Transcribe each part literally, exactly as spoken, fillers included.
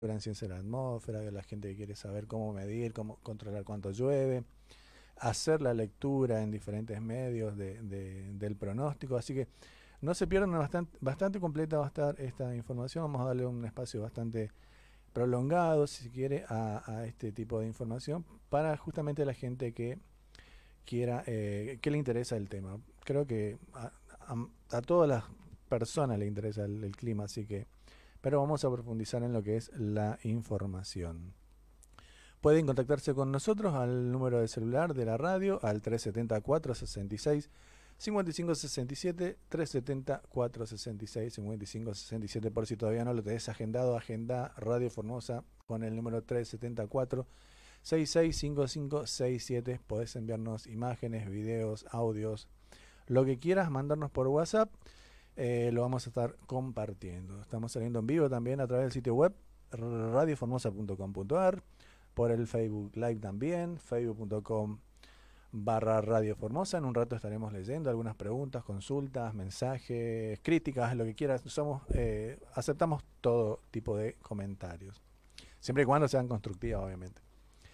en ciencia de la atmósfera, de la gente que quiere saber cómo medir, cómo controlar cuánto llueve, hacer la lectura en diferentes medios de, de- del pronóstico. Así que no se pierdan, bastante, bastante completa va a estar esta información. Vamos a darle un espacio bastante prolongado, si se quiere, a, a este tipo de información para justamente la gente que quiera, eh, que le interesa el tema. Creo que a, a- a todas las personas le interesa el, el clima, así que, pero vamos a profundizar en lo que es la información. Pueden contactarse con nosotros al número de celular de la radio, al tres setenta, cuatro sesenta y seis, cincuenta y cinco sesenta y siete, tres setenta, cuatro sesenta y seis, cincuenta y cinco sesenta y siete, por si todavía no lo tenés agendado, agenda Radio Formosa con el número tres setenta y cuatro, sesenta y seis cincuenta y cinco sesenta y siete. Podés enviarnos imágenes, videos, audios, lo que quieras, mandarnos por WhatsApp. Eh, lo vamos a estar compartiendo. Estamos saliendo en vivo también a través del sitio web radio formosa punto com punto ar, por el Facebook Live también, facebook punto com barra Radio Formosa. En un rato estaremos leyendo algunas preguntas, consultas, mensajes, críticas, lo que quieras. Somos, eh, aceptamos todo tipo de comentarios, siempre y cuando sean constructivas, obviamente.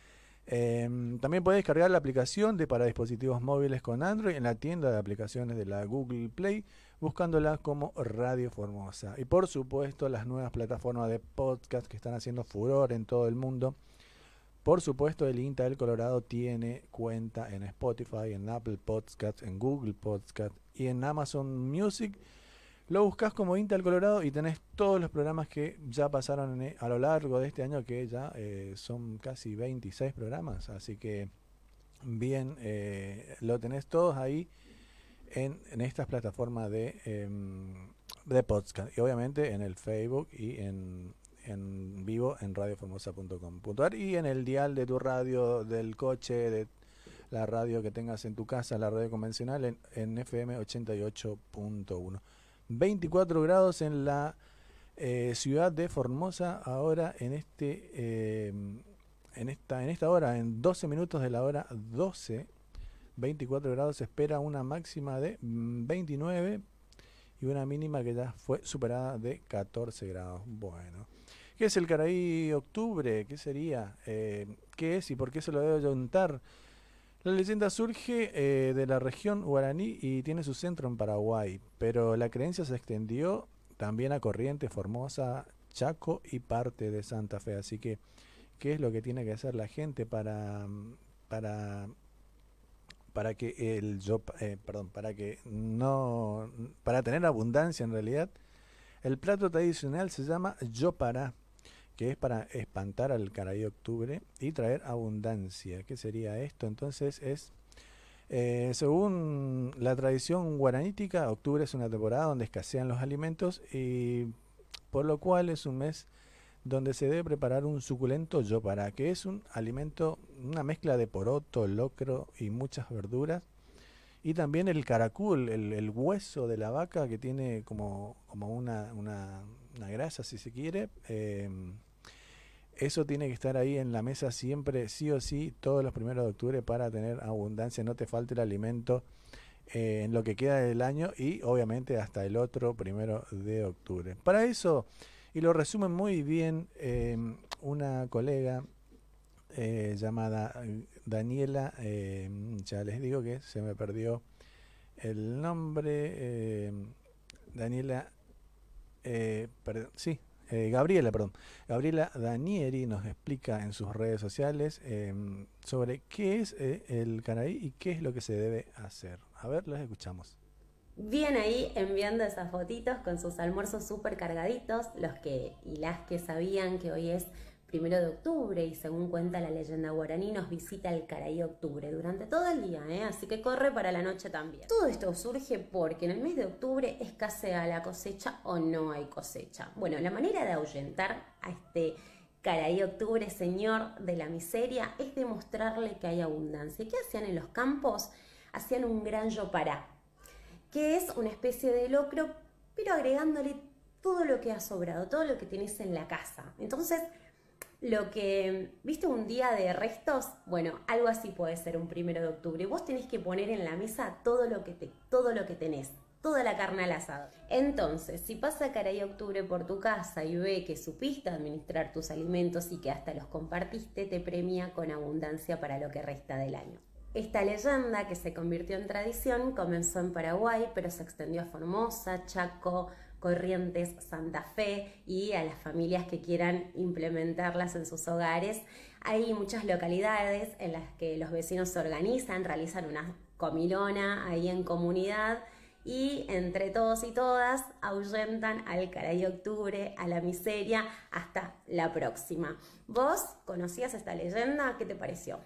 Eh, también puedes descargar la aplicación de para dispositivos móviles con Android en la tienda de aplicaciones de la Google Play, buscándola como Radio Formosa. Y por supuesto las nuevas plataformas de podcast que están haciendo furor en todo el mundo. Por supuesto el INTA del Colorado tiene cuenta en Spotify, en Apple Podcasts, en Google Podcasts y en Amazon Music. Lo buscas como INTA del Colorado y tenés todos los programas que ya pasaron en- a lo largo de este año, que ya eh, son casi veintiséis programas. Así que bien, eh, lo tenés todos ahí en, en estas plataformas de, em, de podcast. Y obviamente en el Facebook y en, en vivo en radio formosa punto com punto ar y en el dial de tu radio, del coche, de la radio que tengas en tu casa, la radio convencional, en, en F M ochenta y ocho punto uno. veinticuatro grados en la eh, ciudad de Formosa ahora en este eh, en esta en esta hora, en doce minutos de la hora doce. veinticuatro grados, se espera una máxima de mm, veintinueve y una mínima que ya fue superada de catorce grados. Bueno, ¿qué es el Caraí Octubre? ¿Qué sería? Eh, ¿Qué es y por qué se lo debe juntar? La leyenda surge eh, de la región guaraní y tiene su centro en Paraguay, pero la creencia se extendió también a Corrientes, Formosa, Chaco y parte de Santa Fe. Así que, ¿qué es lo que tiene que hacer la gente para, para, para que el yo, eh, perdón, para que no, para tener abundancia en realidad? El plato tradicional se llama yopará, que es para espantar al Caraí Octubre y traer abundancia. ¿Qué sería esto? Entonces es Eh, según la tradición guaranítica, octubre es una temporada donde escasean los alimentos y por lo cual es un mes donde se debe preparar un suculento yopará, que es un alimento, una mezcla de poroto, locro y muchas verduras. Y también el caracul, el, el hueso de la vaca que tiene como, como una, una, una grasa, si se quiere. Eh, eso tiene que estar ahí en la mesa siempre, sí o sí, todos los primeros de octubre para tener abundancia, no te falte el alimento eh, en lo que queda del año y obviamente hasta el otro primero de octubre. Para eso, y lo resumen muy bien eh, una colega eh, llamada Daniela, eh, ya les digo que se me perdió el nombre, eh, Daniela, eh, perdón, sí, eh, Gabriela, perdón. Gabriela Danieri nos explica en sus redes sociales eh, sobre qué es eh, el canaí y qué es lo que se debe hacer. A ver, los escuchamos. Bien ahí enviando esas fotitos con sus almuerzos súper cargaditos, los que y las que sabían que hoy es primero de octubre y según cuenta la leyenda guaraní nos visita el Caraí Octubre durante todo el día, ¿eh? Así que corre para la noche también. Todo esto surge porque en el mes de octubre escasea la cosecha o no hay cosecha. Bueno, la manera de ahuyentar a este Caraí Octubre, señor de la miseria, es demostrarle que hay abundancia. ¿Qué hacían en los campos? Hacían un gran yopará, que es una especie de locro, pero agregándole todo lo que ha sobrado, todo lo que tenés en la casa. Entonces, lo que, ¿viste un día de restos? Bueno, algo así puede ser un primero de octubre. Vos tenés que poner en la mesa todo lo que, te, todo lo que tenés, toda la carne al asado. Entonces, si pasa Caray Octubre por tu casa y ve que supiste administrar tus alimentos y que hasta los compartiste, te premia con abundancia para lo que resta del año. Esta leyenda, que se convirtió en tradición, comenzó en Paraguay, pero se extendió a Formosa, Chaco, Corrientes, Santa Fe y a las familias que quieran implementarlas en sus hogares. Hay muchas localidades en las que los vecinos se organizan, realizan una comilona ahí en comunidad y entre todos y todas ahuyentan al Caray Octubre, a la miseria. Hasta la próxima. ¿Vos conocías esta leyenda? ¿Qué te pareció?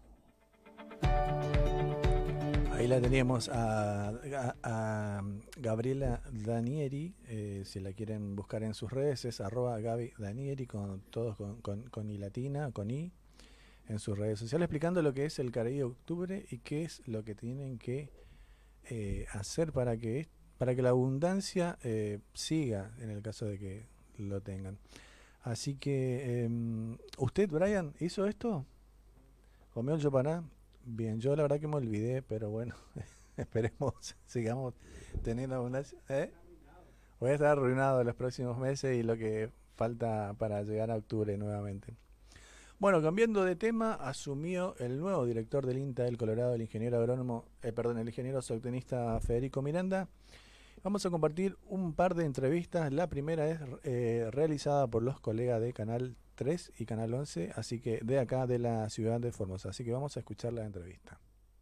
Ahí la teníamos a, a, a Gabriela Danieri, eh, si la quieren buscar en sus redes es arroba Gaby Danieri, con todos con, con, con i latina, con i, en sus redes sociales, explicando lo que es el Caray Octubre y qué es lo que tienen que eh, hacer para que, para que la abundancia eh, siga, en el caso de que lo tengan. Así que, eh, ¿usted, Brian, hizo esto? ¿Comió el yopaná? Bien, yo la verdad que me olvidé, pero bueno, esperemos, sigamos teniendo abundancia. ¿Eh? Voy a estar arruinado los próximos meses y lo que falta para llegar a octubre nuevamente. Bueno, cambiando de tema, asumió el nuevo director del INTA del Colorado, el ingeniero agrónomo, eh, perdón, el ingeniero zootecnista Federico Miranda. Vamos a compartir un par de entrevistas. La primera es eh, realizada por los colegas de Canal tres y Canal once, así que de acá de la ciudad de Formosa. Así que vamos a escuchar la entrevista.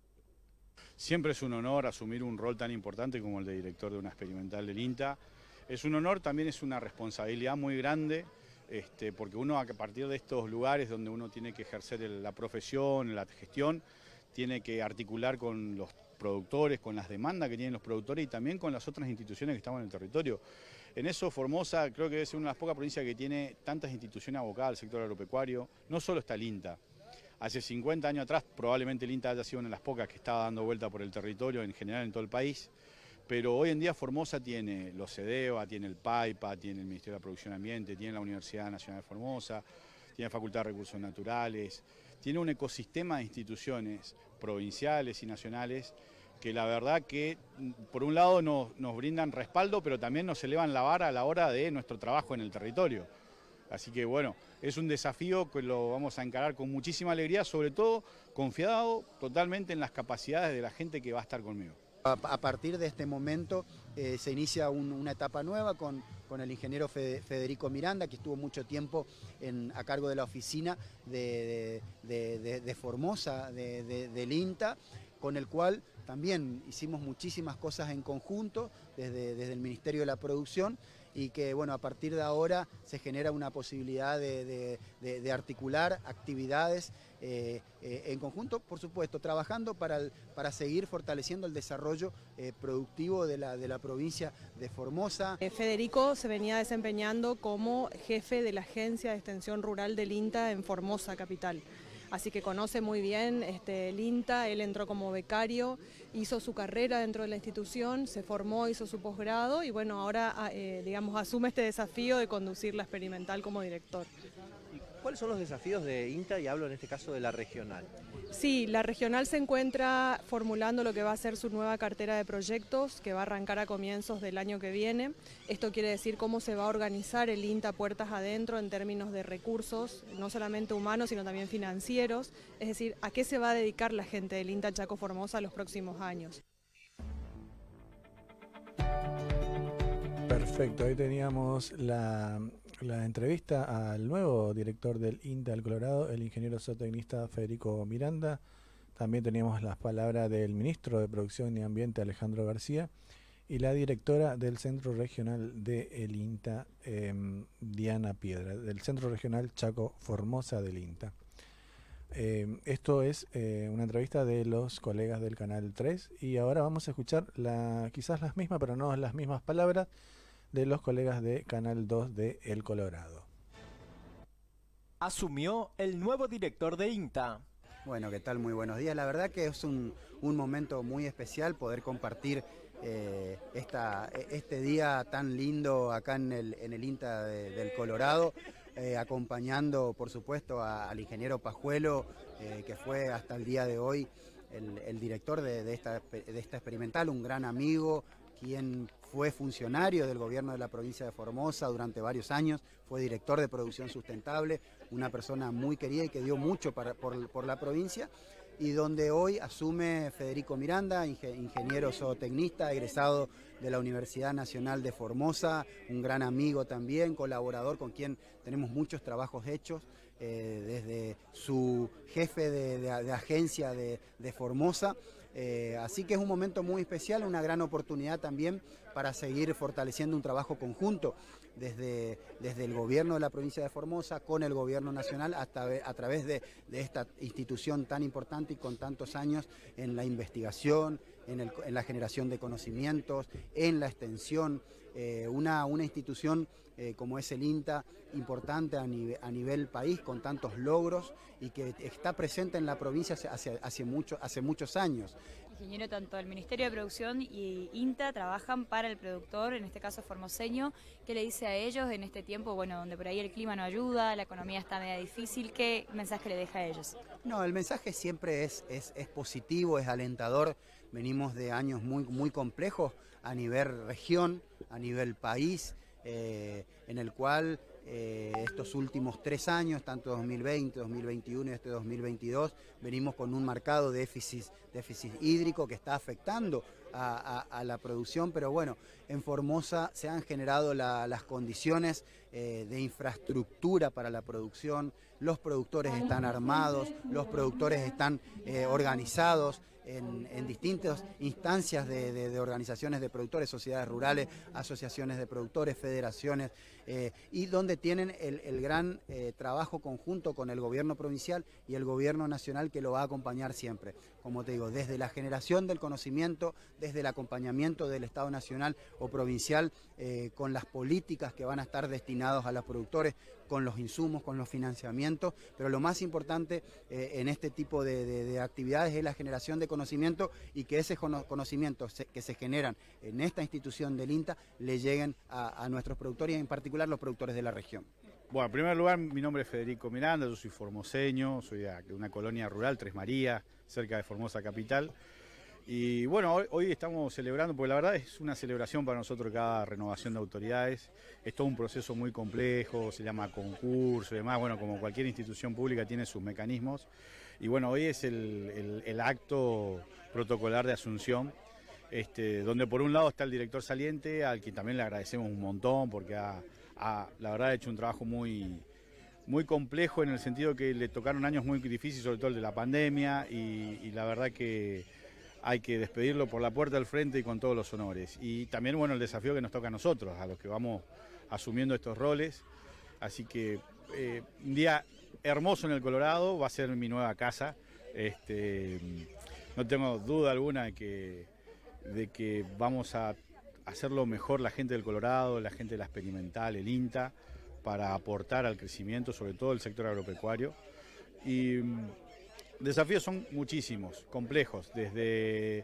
Siempre es un honor asumir un rol tan importante como el de director de una experimental del INTA. Es un honor, también es una responsabilidad muy grande, este, porque uno a partir de estos lugares donde uno tiene que ejercer el, la profesión, la gestión, tiene que articular con los productores, con las demandas que tienen los productores y también con las otras instituciones que estamos en el territorio. En eso Formosa creo que es una de las pocas provincias que tiene tantas instituciones abocadas al sector agropecuario. No solo está el INTA. Hace cincuenta años atrás probablemente el INTA haya sido una de las pocas que estaba dando vuelta por el territorio, en general en todo el país. Pero hoy en día Formosa tiene los CEDEVA, tiene el PAIPA, tiene el Ministerio de la Producción y Ambiente, tiene la Universidad Nacional de Formosa, tiene la Facultad de Recursos Naturales, tiene un ecosistema de instituciones provinciales y nacionales que la verdad que por un lado nos, nos brindan respaldo, pero también nos elevan la vara a la hora de nuestro trabajo en el territorio. Así que bueno, es un desafío que lo vamos a encarar con muchísima alegría, sobre todo confiado totalmente en las capacidades de la gente que va a estar conmigo. A partir de este momento eh, se inicia un, una etapa nueva con, con el ingeniero Federico Miranda, que estuvo mucho tiempo en, a cargo de la oficina de, de, de, de Formosa, de, de, del INTA, con el cual también hicimos muchísimas cosas en conjunto desde, desde el Ministerio de la Producción y que bueno, a partir de ahora se genera una posibilidad de, de, de, de articular actividades eh, eh, en conjunto, por supuesto, trabajando para, el, para seguir fortaleciendo el desarrollo eh, productivo de la, de la provincia de Formosa. Federico se venía desempeñando como jefe de la Agencia de Extensión Rural del INTA en Formosa capital. Así que conoce muy bien este, el INTA, él entró como becario, hizo su carrera dentro de la institución, se formó, hizo su posgrado y bueno, ahora eh, digamos, asume este desafío de conducir la experimental como director. ¿Cuáles son los desafíos de INTA y hablo en este caso de la regional? Sí, la regional se encuentra formulando lo que va a ser su nueva cartera de proyectos que va a arrancar a comienzos del año que viene. Esto quiere decir cómo se va a organizar el INTA puertas adentro en términos de recursos, no solamente humanos sino también financieros, es decir, a qué se va a dedicar la gente del INTA Chaco Formosa los próximos años. Perfecto, ahí teníamos la, la entrevista al nuevo director del INTA del Colorado, el ingeniero zootecnista Federico Miranda. También teníamos las palabras del ministro de Producción y Ambiente, Alejandro García, y la directora del Centro Regional del INTA, eh, Diana Piedra, del Centro Regional Chaco Formosa del INTA. Eh, esto es eh, una entrevista de los colegas del Canal tres y ahora vamos a escuchar la, quizás las mismas, pero no las mismas palabras, de los colegas de Canal dos de El Colorado. Asumió el nuevo director de INTA. Bueno, ¿qué tal? Muy buenos días. La verdad que es un, un momento muy especial poder compartir eh, esta, este día tan lindo acá en el, en el INTA de, del Colorado, eh, acompañando por supuesto a, al ingeniero Pajuelo, eh, que fue hasta el día de hoy el, el director de, de, esta, de esta experimental, un gran amigo, quien fue funcionario del gobierno de la provincia de Formosa durante varios años, fue director de producción sustentable, una persona muy querida y que dio mucho para, por, por la provincia, y donde hoy asume Federico Miranda, ingeniero zootecnista, egresado de la Universidad Nacional de Formosa, un gran amigo también, colaborador con quien tenemos muchos trabajos hechos, eh, desde su jefe de, de, de agencia de, de Formosa. Eh, así que es un momento muy especial, una gran oportunidad también para seguir fortaleciendo un trabajo conjunto desde, desde el gobierno de la provincia de Formosa con el gobierno nacional hasta a través de, de esta institución tan importante y con tantos años en la investigación, en, el, en la generación de conocimientos, en la extensión, eh, una, una institución eh, como es el INTA, importante a, nive, a nivel país, con tantos logros y que está presente en la provincia hace, hace, hace, mucho, hace muchos años. Ingeniero, tanto el Ministerio de Producción y INTA trabajan para el productor, en este caso formoseño. ¿Qué le dice a ellos en este tiempo, bueno, donde por ahí el clima no ayuda, la economía está media difícil? ¿Qué mensaje le deja a ellos? No, el mensaje siempre es, es, es positivo, es alentador. Venimos de años muy, muy complejos a nivel región, a nivel país, eh, en el cual eh, estos últimos tres años, tanto dos mil veinte, dos mil veintiuno y este dos mil veintidós, venimos con un marcado déficit, déficit hídrico que está afectando a, a, a la producción, pero bueno, en Formosa se han generado la, las condiciones eh, de infraestructura para la producción, los productores están armados, los productores están eh, organizados, En, en distintas instancias de, de, de organizaciones de productores, sociedades rurales, asociaciones de productores, federaciones, eh, y donde tienen el, el gran eh, trabajo conjunto con el gobierno provincial y el gobierno nacional que lo va a acompañar siempre. Como te digo, desde la generación del conocimiento, desde el acompañamiento del Estado nacional o provincial, eh, con las políticas que van a estar destinadas a los productores, con los insumos, con los financiamientos, pero lo más importante eh, en este tipo de, de, de actividades es la generación de conocimiento y que ese conocimiento se, que se generan en esta institución del INTA le lleguen a, a nuestros productores y en particular los productores de la región. Bueno, en primer lugar, mi nombre es Federico Miranda, yo soy formoseño, soy de una colonia rural, Tres Marías, cerca de Formosa capital. Y bueno, hoy, hoy estamos celebrando, porque la verdad es una celebración para nosotros cada renovación de autoridades. Es todo un proceso muy complejo, se llama concurso y demás. Bueno, como cualquier institución pública tiene sus mecanismos. Y bueno, hoy es el, el, el acto protocolar de asunción, este, donde por un lado está el director saliente, al que también le agradecemos un montón, porque ha, ha, la verdad ha hecho un trabajo muy... muy complejo en el sentido que le tocaron años muy difíciles, sobre todo el de la pandemia, y, y la verdad que hay que despedirlo por la puerta del frente y con todos los honores. Y también, bueno, el desafío que nos toca a nosotros, a los que vamos asumiendo estos roles. Así que eh, un día hermoso en el Colorado, va a ser mi nueva casa. Este, no tengo duda alguna de que, de que vamos a hacerlo mejor la gente del Colorado, la gente de la experimental, el INTA, para aportar al crecimiento, sobre todo el sector agropecuario. Y desafíos son muchísimos, complejos, desde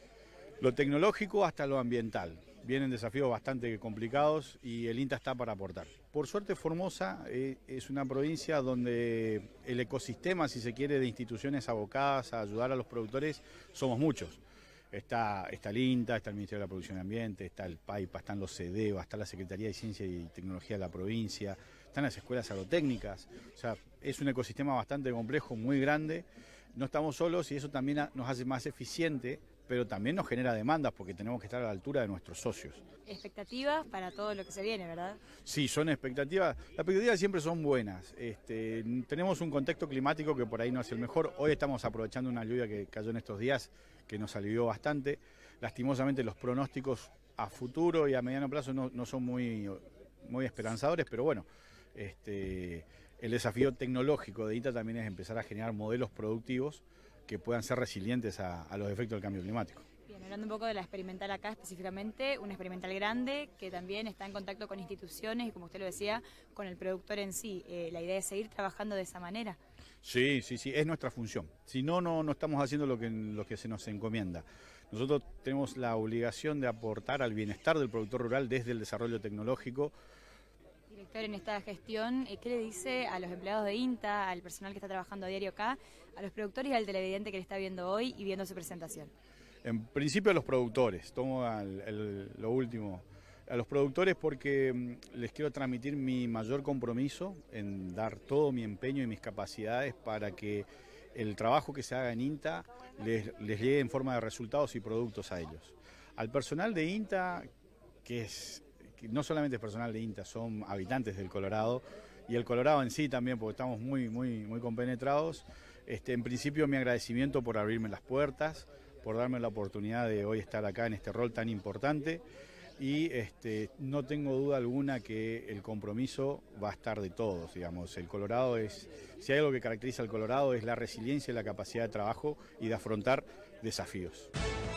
lo tecnológico hasta lo ambiental. Vienen desafíos bastante complicados y el INTA está para aportar. Por suerte Formosa eh, es una provincia donde el ecosistema, si se quiere, de instituciones abocadas a ayudar a los productores, somos muchos. Está, está el INTA, está el Ministerio de la Producción y Ambiente, está el PAIPA, están los CEDEVA, está la Secretaría de Ciencia y Tecnología de la provincia, están las escuelas agrotécnicas. O sea, es un ecosistema bastante complejo, muy grande. No estamos solos y eso también nos hace más eficiente, pero también nos genera demandas porque tenemos que estar a la altura de nuestros socios. Expectativas para todo lo que se viene, ¿verdad? Sí, son expectativas. Las expectativas siempre son buenas. Este, tenemos un contexto climático que por ahí no es el mejor. Hoy estamos aprovechando una lluvia que cayó en estos días, que nos alivió bastante. Lastimosamente los pronósticos a futuro y a mediano plazo no, no son muy, muy esperanzadores, pero bueno, este, el desafío tecnológico de INTA también es empezar a generar modelos productivos que puedan ser resilientes a, a los efectos del cambio climático. Bien, hablando un poco de la experimental acá específicamente, una experimental grande que también está en contacto con instituciones y, como usted lo decía, con el productor en sí. Eh, la idea es seguir trabajando de esa manera. Sí, sí, sí, es nuestra función. Si no, no, no estamos haciendo lo que, lo que se nos encomienda. Nosotros tenemos la obligación de aportar al bienestar del productor rural desde el desarrollo tecnológico. Director, en esta gestión, ¿qué le dice a los empleados de INTA, al personal que está trabajando a diario acá, a los productores y al televidente que le está viendo hoy y viendo su presentación? En principio a los productores, tomo al, el, lo último. A los productores porque les quiero transmitir mi mayor compromiso en dar todo mi empeño y mis capacidades para que el trabajo que se haga en INTA les, les llegue en forma de resultados y productos a ellos. Al personal de INTA, que es que no solamente es personal de INTA, son habitantes del Colorado, y el Colorado en sí también, porque estamos muy, muy, muy compenetrados, este, en principio mi agradecimiento por abrirme las puertas, por darme la oportunidad de hoy estar acá en este rol tan importante. Y este, no tengo duda alguna que el compromiso va a estar de todos, digamos. El Colorado es, si hay algo que caracteriza al Colorado es la resiliencia y la capacidad de trabajo y de afrontar desafíos.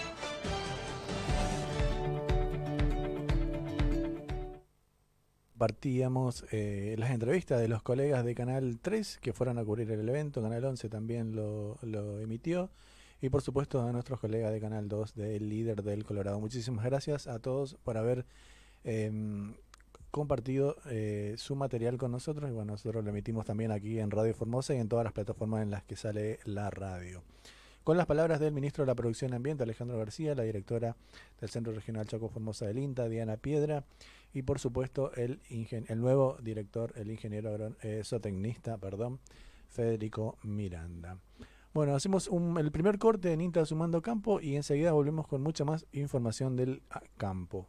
Partíamos eh, las entrevistas de los colegas de Canal tres que fueron a cubrir el evento, Canal once también lo, lo emitió. Y por supuesto a nuestros colegas de Canal dos, del Líder del Colorado. Muchísimas gracias a todos por haber eh, compartido eh, su material con nosotros. Y bueno, nosotros lo emitimos también aquí en Radio Formosa y en todas las plataformas en las que sale la radio. Con las palabras del ministro de la Producción y Ambiente, Alejandro García, la directora del Centro Regional Chaco Formosa del INTA, Diana Piedra, y por supuesto el, el nuevo director, el ingeniero eh, zootecnista, perdón, Federico Miranda. Bueno, hacemos un, el primer corte en INTA Sumando Campo y enseguida volvemos con mucha más información del campo.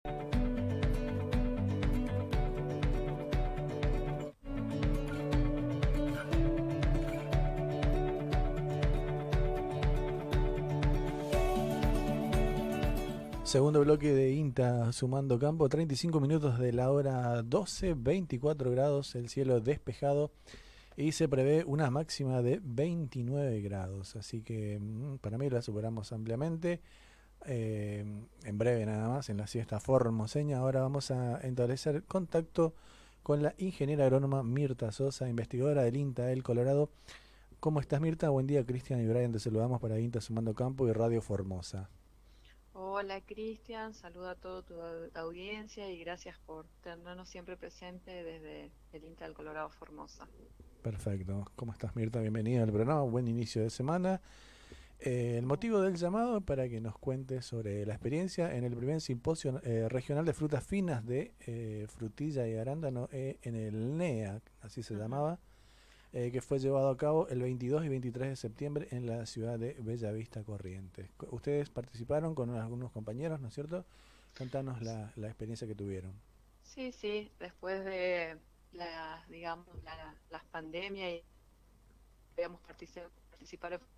Segundo bloque de INTA Sumando Campo, treinta y cinco minutos de la hora doce, veinticuatro grados, el cielo despejado y se prevé una máxima de veintinueve grados, así que mmm, para mí la superamos ampliamente. Eh, en breve nada más, en la siesta formoseña. Ahora vamos a establecer contacto con la ingeniera agrónoma Mirta Sosa, investigadora del INTA El Colorado. ¿Cómo estás, Mirta? Buen día, Cristian y Brian, te saludamos para INTA Sumando Campo y Radio Formosa. Hola Cristian, saludo a toda tu audiencia y gracias por tenernos siempre presente desde el INTA del Colorado Formosa. Perfecto. ¿Cómo estás, Mirta? Bienvenida al programa, buen inicio de semana. Eh, el motivo del llamado para que nos cuentes sobre la experiencia en el primer simposio eh, regional de frutas finas de eh, frutilla y arándano eh, en el N E A, así se uh-huh. llamaba, eh, que fue llevado a cabo el veintidós y veintitrés de septiembre en la ciudad de Bellavista, Corrientes. Ustedes participaron con algunos compañeros, ¿no es cierto? Contanos la, la experiencia que tuvieron. Sí, sí, después de la, digamos, la, las pandemias y podíamos participar, participar en...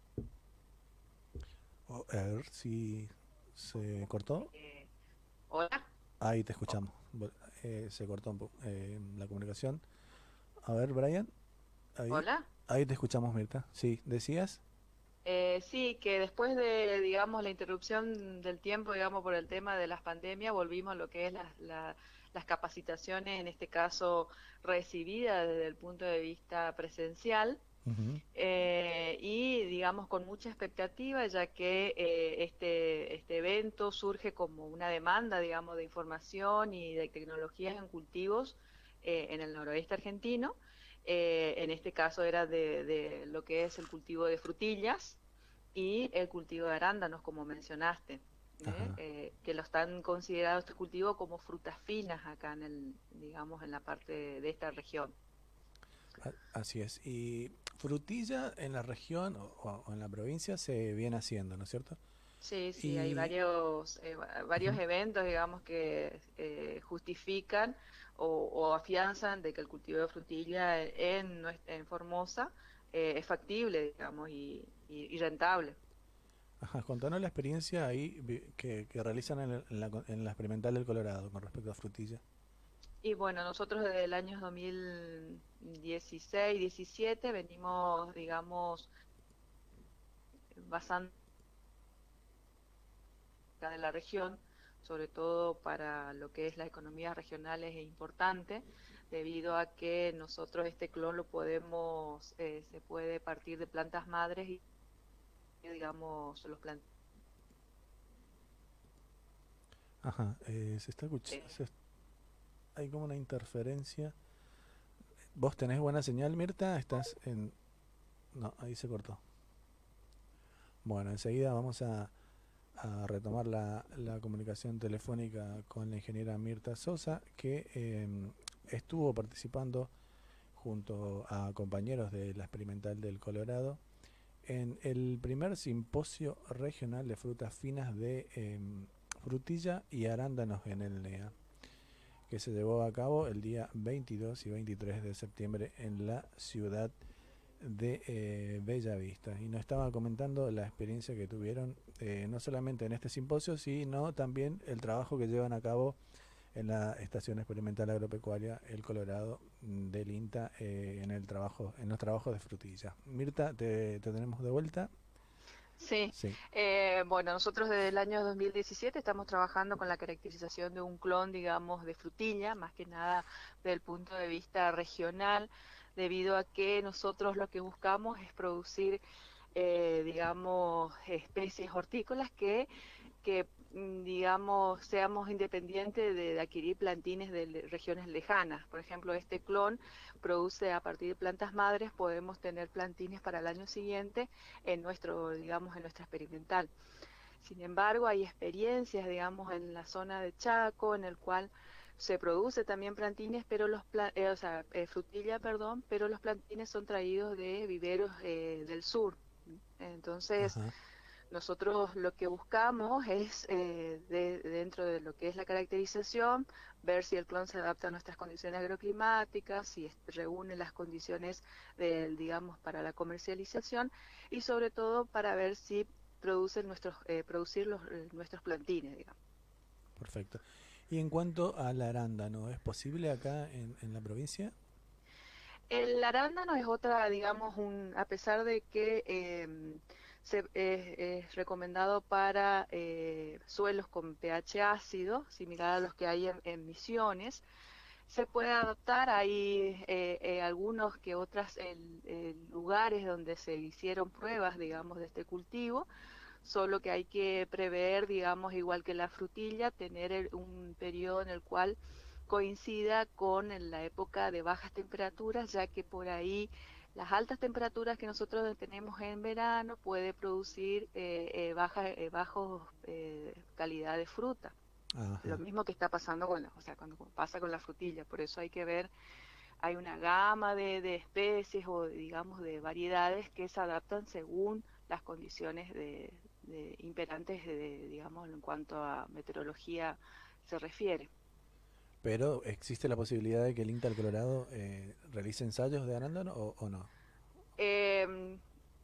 Oh, a ver si se cortó. Eh, Hola. Ahí te escuchamos. Eh, se cortó un poco eh, la comunicación. A ver, Brian. Ahí, Hola. Ahí te escuchamos, Mirta. Sí, ¿decías? Eh, sí, que después de, digamos, la interrupción del tiempo, digamos, por el tema de las pandemias, volvimos a lo que es la, la, las capacitaciones, en este caso recibidas desde el punto de vista presencial. Uh-huh. eh, y digamos con mucha expectativa, ya que eh, este, este evento surge como una demanda, digamos, de información y de tecnologías en cultivos eh, en el noroeste argentino. Eh, en este caso era de, de lo que es el cultivo de frutillas y el cultivo de arándanos, como mencionaste, ¿eh? Eh, que lo están considerado este cultivo como frutas finas acá en el, digamos, en la parte de, de esta región. Así es. Y frutilla en la región o, o en la provincia se viene haciendo, ¿no es cierto? Sí, sí, y... hay varios eh, varios uh-huh. eventos, digamos, que eh, justifican o, o afianzan de que el cultivo de frutilla en, en Formosa eh, es factible, digamos, y, y, y rentable. Ajá, contanos la experiencia ahí que, que realizan en, el, en, la, en la experimental del Colorado con respecto a frutilla. Y bueno, nosotros desde el año dos mil dieciséis diecisiete venimos, digamos, basando de la región, sobre todo para lo que es la economía regional es importante, debido a que nosotros este clon lo podemos, eh, se puede partir de plantas madres y, digamos, los plantas. Ajá, eh, se está escuchando. Eh. Hay como una interferencia. ¿Vos tenés buena señal, Mirta? ¿Estás en...? No, ahí se cortó. Bueno, enseguida vamos a, a retomar la, la comunicación telefónica con la ingeniera Mirta Sosa, que eh, estuvo participando junto a compañeros de la experimental del Colorado en el primer simposio regional de frutas finas de eh, frutilla y arándanos en el N E A, que se llevó a cabo el día veintidós y veintitrés de septiembre en la ciudad de eh, Bellavista. Y nos estaba comentando la experiencia que tuvieron eh, no solamente en este simposio, sino también el trabajo que llevan a cabo en la Estación Experimental Agropecuaria El Colorado del INTA eh, en el trabajo, en los trabajos de frutilla. Mirta, ¿te, te tenemos de vuelta? Sí, sí. Eh, bueno, nosotros desde el año dos mil diecisiete estamos trabajando con la caracterización de un clon, digamos, de frutilla, más que nada desde el punto de vista regional, debido a que nosotros lo que buscamos es producir, eh, digamos, especies hortícolas que, que digamos, seamos independientes de, de adquirir plantines de le, regiones lejanas. Por ejemplo, este clon produce a partir de plantas madres, podemos tener plantines para el año siguiente en nuestro, digamos, en nuestra experimental. Sin embargo, hay experiencias, digamos, en la zona de Chaco, en el cual se produce también plantines, pero los pla eh, o sea, eh, frutilla, perdón, pero los plantines son traídos de viveros eh, del sur. Entonces, Ajá. Nosotros lo que buscamos es, eh, de, dentro de lo que es la caracterización, ver si el clon se adapta a nuestras condiciones agroclimáticas, si reúne las condiciones, de, digamos, para la comercialización, y sobre todo para ver si producen nuestros, eh, producir los, eh, nuestros plantines, digamos. Perfecto. Y en cuanto al arándano, ¿es posible acá en, en la provincia? El arándano es otra, digamos, un, a pesar de que eh, se, eh, es recomendado para eh, suelos con pH ácido, similar a los que hay en, en Misiones, se puede adaptar. Hay eh, eh, algunos que otras el, el lugares donde se hicieron pruebas, digamos, de este cultivo, solo que hay que prever, digamos, igual que la frutilla, tener el, un periodo en el cual coincida con la época de bajas temperaturas, ya que por ahí las altas temperaturas que nosotros tenemos en verano puede producir eh, eh, baja, eh, bajos eh, calidad de fruta. Ajá. Lo mismo que está pasando con la, o sea, cuando pasa con la frutilla, por eso hay que ver, hay una gama de, de especies o digamos de variedades que se adaptan según las condiciones de, de imperantes, de, digamos, en cuanto a meteorología se refiere. Pero, ¿existe la posibilidad de que el INTA del Colorado eh, realice ensayos de arándano o, o no? Eh,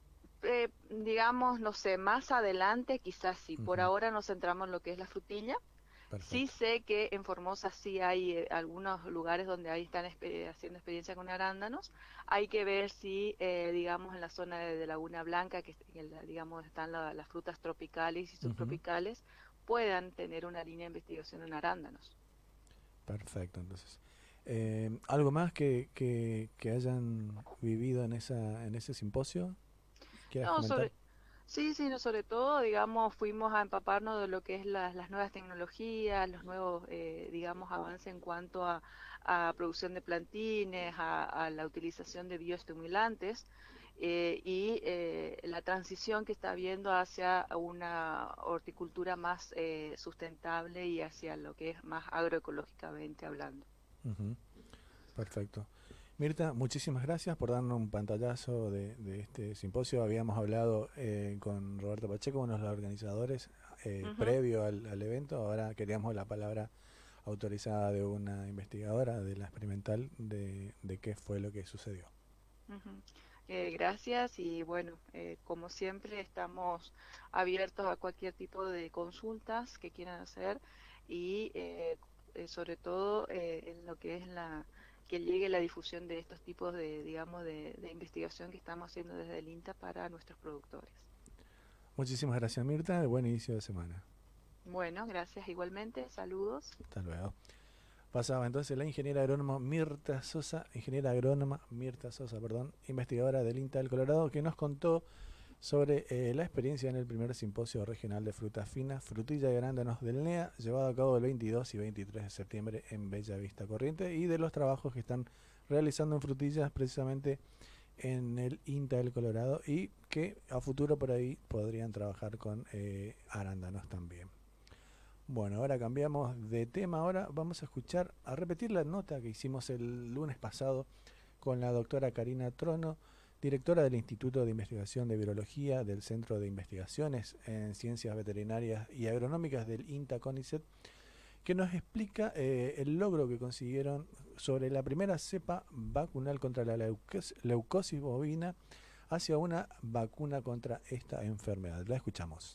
eh, digamos, no sé, más adelante quizás sí. Uh-huh. Por ahora nos centramos en lo que es la frutilla. Perfecto. Sí sé que en Formosa sí hay eh, algunos lugares donde ahí están exper- haciendo experiencia con arándanos. Hay que ver si, eh, digamos, en la zona de, de Laguna Blanca, que, que digamos están la, las frutas tropicales y subtropicales, uh-huh, puedan tener una línea de investigación en arándanos. Perfecto, entonces. Eh, ¿Algo más que, que, que hayan vivido en esa en ese simposio? ¿Quieres no, comentar? Sobre, sí, sí, no, sobre todo, digamos, fuimos a empaparnos de lo que es la, las nuevas tecnologías, los nuevos, eh, digamos, avances en cuanto a, a producción de plantines, a, a la utilización de bioestimulantes eh, y eh, la transición que está habiendo hacia una horticultura más eh, sustentable y hacia lo que es más agroecológicamente hablando. Uh-huh. Perfecto. Mirta, muchísimas gracias por darnos un pantallazo de, de este simposio. Habíamos hablado eh, con Roberto Pacheco, uno de los organizadores, eh, uh-huh, previo al, al evento. Ahora queríamos la palabra autorizada de una investigadora de la experimental de, de qué fue lo que sucedió. Uh-huh. Eh, gracias y bueno, eh, como siempre estamos abiertos a cualquier tipo de consultas que quieran hacer y eh, eh, sobre todo eh, en lo que es la que llegue la difusión de estos tipos de, digamos, de, de investigación que estamos haciendo desde el INTA para nuestros productores. Muchísimas gracias, Mirta. Buen inicio de semana. Bueno, gracias igualmente. Saludos. Hasta luego. Pasaba entonces la ingeniera agrónoma Mirta Sosa, ingeniera agrónoma Mirta Sosa, perdón, investigadora del INTA del Colorado, que nos contó sobre eh, la experiencia en el primer simposio regional de frutas finas, frutilla y arándanos del N E A, llevado a cabo el veintidós y veintitrés de septiembre en Bella Vista Corrientes, y de los trabajos que están realizando en frutillas precisamente en el INTA del Colorado y que a futuro por ahí podrían trabajar con eh, arándanos también. Bueno, ahora cambiamos de tema, ahora vamos a escuchar, a repetir la nota que hicimos el lunes pasado con la doctora Karina Trono, directora del Instituto de Investigación de Virología del Centro de Investigaciones en Ciencias Veterinarias y Agronómicas del INTA CONICET, que nos explica eh, el logro que consiguieron sobre la primera cepa vacunal contra la leucos leucosis bovina hacia una vacuna contra esta enfermedad. La escuchamos.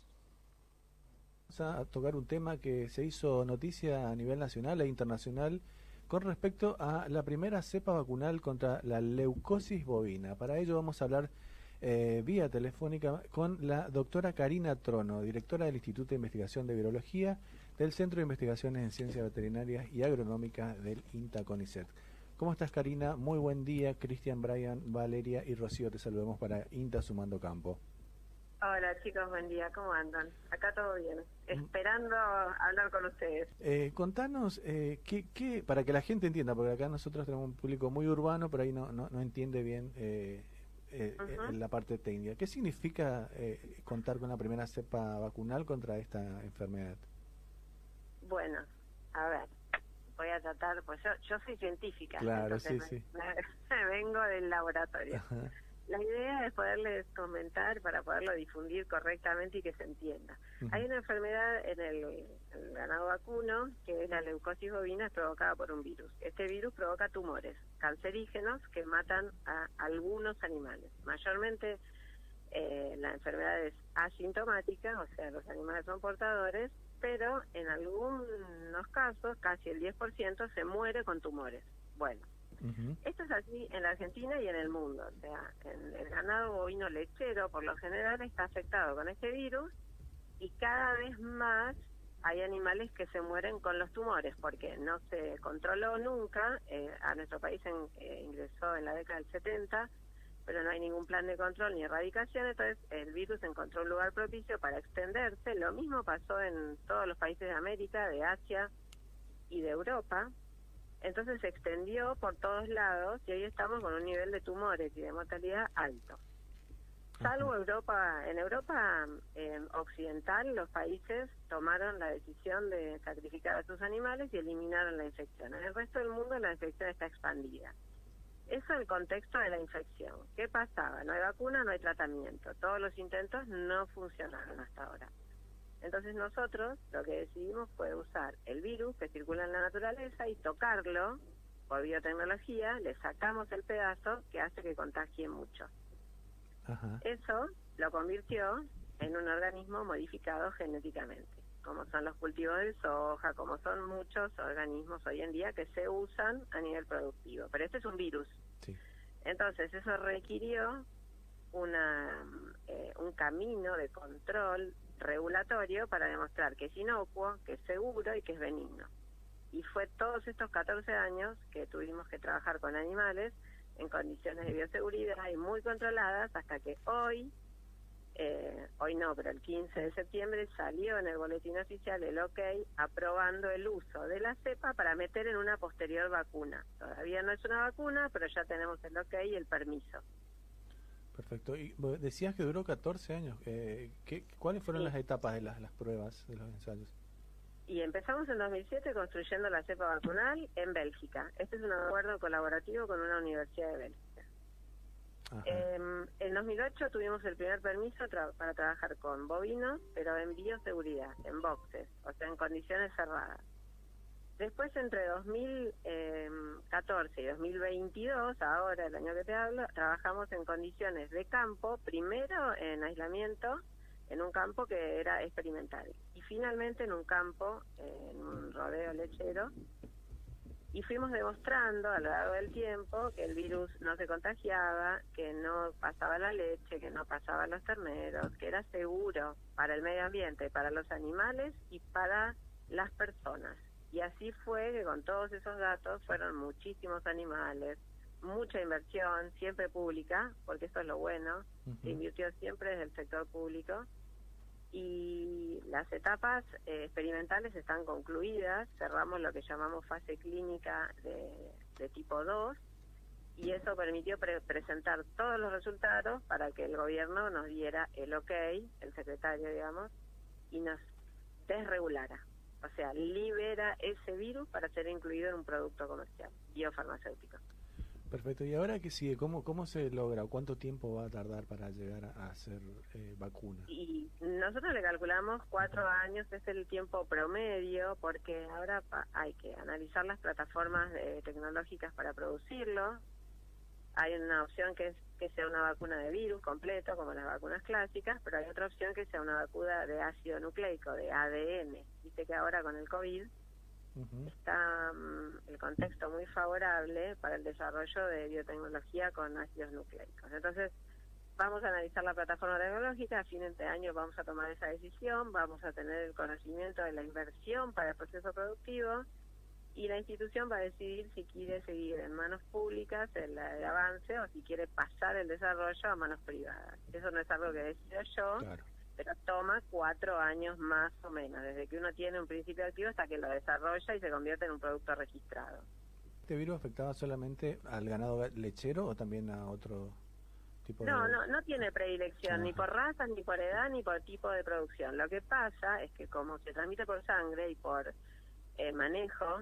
Vamos a tocar un tema que se hizo noticia a nivel nacional e internacional con respecto a la primera cepa vacunal contra la leucosis bovina. Para ello vamos a hablar eh, vía telefónica con la doctora Karina Trono, directora del Instituto de Investigación de Virología del Centro de Investigaciones en Ciencias Veterinarias y Agronómicas del INTA CONICET. ¿Cómo estás, Karina? Muy buen día. Cristian, Brian, Valeria y Rocío te saludamos para INTA Sumando Campo. Hola chicos, buen día, ¿cómo andan? Acá todo bien, esperando hablar con ustedes. Eh, contanos, eh, qué, qué, para que la gente entienda, porque acá nosotros tenemos un público muy urbano, pero ahí no, no, no entiende bien eh, eh, uh-huh. la parte técnica. ¿Qué significa eh, contar con la primera cepa vacunal contra esta enfermedad? Bueno, a ver, voy a tratar, pues yo, yo soy científica, claro, entonces sí, me, sí. me, me vengo del laboratorio. Ajá. La idea es poderles comentar para poderlo difundir correctamente y que se entienda. Uh-huh. Hay una enfermedad en el, en el ganado vacuno, que es la leucosis bovina, es provocada por un virus. Este virus provoca tumores cancerígenos que matan a algunos animales. Mayormente eh, la enfermedad es asintomática, o sea, los animales son portadores, pero en algunos casos, casi el diez por ciento, se muere con tumores. Bueno. Uh-huh. Esto es así en la Argentina y en el mundo, o sea, en el ganado bovino lechero por lo general está afectado con este virus y cada vez más hay animales que se mueren con los tumores porque no se controló nunca, eh, a nuestro país en, eh, ingresó en la década del setenta, pero no hay ningún plan de control ni erradicación, entonces el virus encontró un lugar propicio para extenderse. Lo mismo pasó en todos los países de América, de Asia y de Europa. Entonces se extendió por todos lados y hoy estamos con un nivel de tumores y de mortalidad alto. Salvo uh-huh. Europa, en Europa eh, occidental los países tomaron la decisión de sacrificar a sus animales y eliminaron la infección. En el resto del mundo la infección está expandida. Eso es el contexto de la infección. ¿Qué pasaba? No hay vacuna, no hay tratamiento. Todos los intentos no funcionaron hasta ahora. Entonces nosotros lo que decidimos fue usar el virus que circula en la naturaleza y tocarlo por biotecnología, le sacamos el pedazo que hace que contagie mucho. Ajá. Eso lo convirtió en un organismo modificado genéticamente, como son los cultivos de soja, como son muchos organismos hoy en día que se usan a nivel productivo. Pero este es un virus. Sí. Entonces eso requirió una eh, un camino de control regulatorio para demostrar que es inocuo, que es seguro y que es benigno. Y fue todos estos catorce años que tuvimos que trabajar con animales en condiciones de bioseguridad y muy controladas hasta que hoy, eh, hoy no, pero el quince de septiembre salió en el boletín oficial el OK aprobando el uso de la cepa para meter en una posterior vacuna. Todavía no es una vacuna, pero ya tenemos el OK y el permiso. Perfecto. Y decías que duró catorce años. Eh, ¿qué, ¿Cuáles fueron sí. las etapas de las, las pruebas, de los ensayos? Y empezamos en dos mil siete construyendo la cepa vacunal en Bélgica. Este es un acuerdo colaborativo con una universidad de Bélgica. Eh, en dos mil ocho tuvimos el primer permiso tra- para trabajar con bovinos, pero en bioseguridad, en boxes, o sea, en condiciones cerradas. Después, entre dos mil catorce y dos mil veintidós, ahora el año que te hablo, trabajamos en condiciones de campo, primero en aislamiento, en un campo que era experimental, y finalmente en un campo, en un rodeo lechero, y fuimos demostrando a lo largo del tiempo que el virus no se contagiaba, que no pasaba la leche, que no pasaba los terneros, que era seguro para el medio ambiente, para los animales y para las personas. Y así fue que con todos esos datos fueron muchísimos animales, mucha inversión, siempre pública, porque eso es lo bueno, uh-huh. se invirtió siempre desde el sector público, y las etapas eh, experimentales están concluidas, cerramos lo que llamamos fase clínica de, de tipo dos, y eso permitió pre- presentar todos los resultados para que el gobierno nos diera el OK, el secretario, digamos, y nos desregulara. O sea, libera ese virus para ser incluido en un producto comercial, biofarmacéutico. Perfecto. ¿Y ahora qué sigue? ¿Cómo, cómo se logra? ¿Cuánto tiempo va a tardar para llegar a hacer eh, vacuna? Y nosotros le calculamos cuatro años, es el tiempo promedio, porque ahora pa- hay que analizar las plataformas eh, tecnológicas para producirlo. Hay una opción que es que sea una vacuna de virus completo, como las vacunas clásicas, pero hay otra opción que sea una vacuna de ácido nucleico, de A D N. Viste que ahora con el COVID uh-huh. está um, el contexto muy favorable para el desarrollo de biotecnología con ácidos nucleicos. Entonces, vamos a analizar la plataforma tecnológica, a fines de año vamos a tomar esa decisión, vamos a tener el conocimiento de la inversión para el proceso productivo, y la institución va a decidir si quiere seguir en manos públicas el, el avance o si quiere pasar el desarrollo a manos privadas. Eso no es algo que decido yo, claro. pero toma cuatro años más o menos, desde que uno tiene un principio activo hasta que lo desarrolla y se convierte en un producto registrado. ¿Este virus afectaba solamente al ganado lechero o también a otro tipo no, de...? No, no tiene predilección, Ajá. ni por raza, ni por edad, ni por tipo de producción. Lo que pasa es que como se transmite por sangre y por eh, manejo,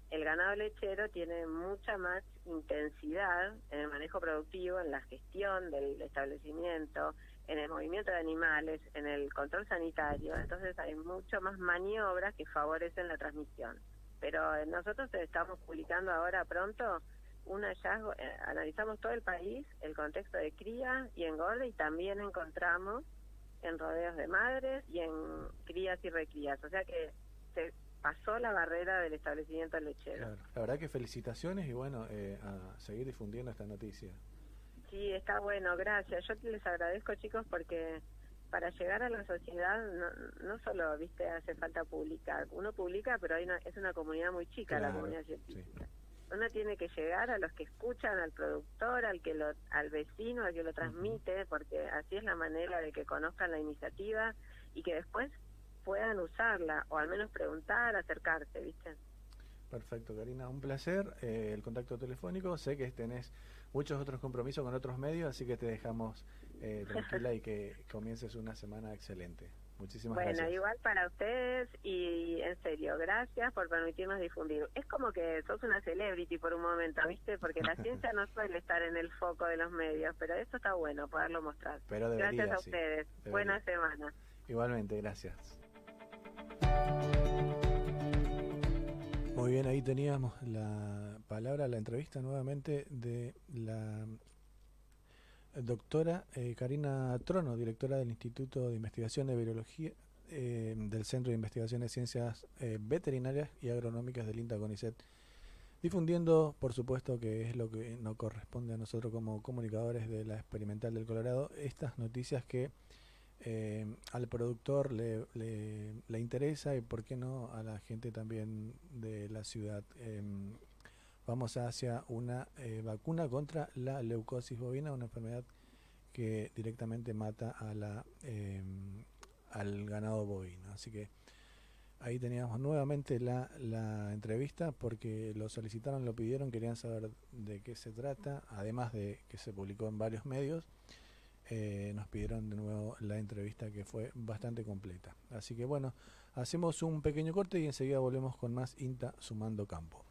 el ganado lechero tiene mucha más intensidad en el manejo productivo, en la gestión del establecimiento, en el movimiento de animales, en el control sanitario. Entonces hay mucho más maniobras que favorecen la transmisión. Pero eh, nosotros estamos publicando ahora pronto un hallazgo, eh, analizamos todo el país, el contexto de cría y engorde, y también encontramos en rodeos de madres y en crías y recrías. O sea que se pasó la barrera del establecimiento lechero. Claro. La verdad que felicitaciones y bueno, eh, a seguir difundiendo esta noticia. Sí, está bueno, gracias. Yo les agradezco, chicos, porque para llegar a la sociedad no, no solo, viste, hace falta publicar. Uno publica, pero hay una, es una comunidad muy chica, Claro, la comunidad científica. sí. Uno tiene que llegar a los que escuchan, al productor, al que lo, al vecino, al que lo transmite, porque así es la manera de que conozcan la iniciativa y que después puedan usarla, o al menos preguntar, acercarse, ¿viste? Perfecto, Karina, un placer, eh, el contacto telefónico, sé que tenés muchos otros compromisos con otros medios, así que te dejamos eh, tranquila y que comiences una semana excelente. Muchísimas bueno, gracias. Bueno, igual para ustedes y en serio, gracias por permitirnos difundir. Es como que sos una celebrity por un momento, ¿viste? Porque la ciencia no suele estar en el foco de los medios, pero esto está bueno, poderlo mostrar. Pero debería, gracias a sí, ustedes. debería. Buena semana. Igualmente, gracias. Muy bien, ahí teníamos la palabra, la entrevista nuevamente de la doctora eh, Karina Trono, directora del Instituto de Investigación de Virología eh, del Centro de Investigación de Ciencias eh, Veterinarias y Agronómicas del INTA CONICET, difundiendo, por supuesto, que es lo que nos corresponde a nosotros como comunicadores de la Experimental del Colorado, estas noticias que Eh, al productor le, le, le interesa y por qué no a la gente también de la ciudad. Eh, vamos hacia una eh, vacuna contra la leucosis bovina, una enfermedad que directamente mata a la eh, al ganado bovino. Así que ahí teníamos nuevamente la, la entrevista porque lo solicitaron, lo pidieron, querían saber de qué se trata, además de que se publicó en varios medios. Eh, nos pidieron de nuevo la entrevista que fue bastante completa. Así que bueno, hacemos un pequeño corte y enseguida volvemos con más INTA Sumando Campo.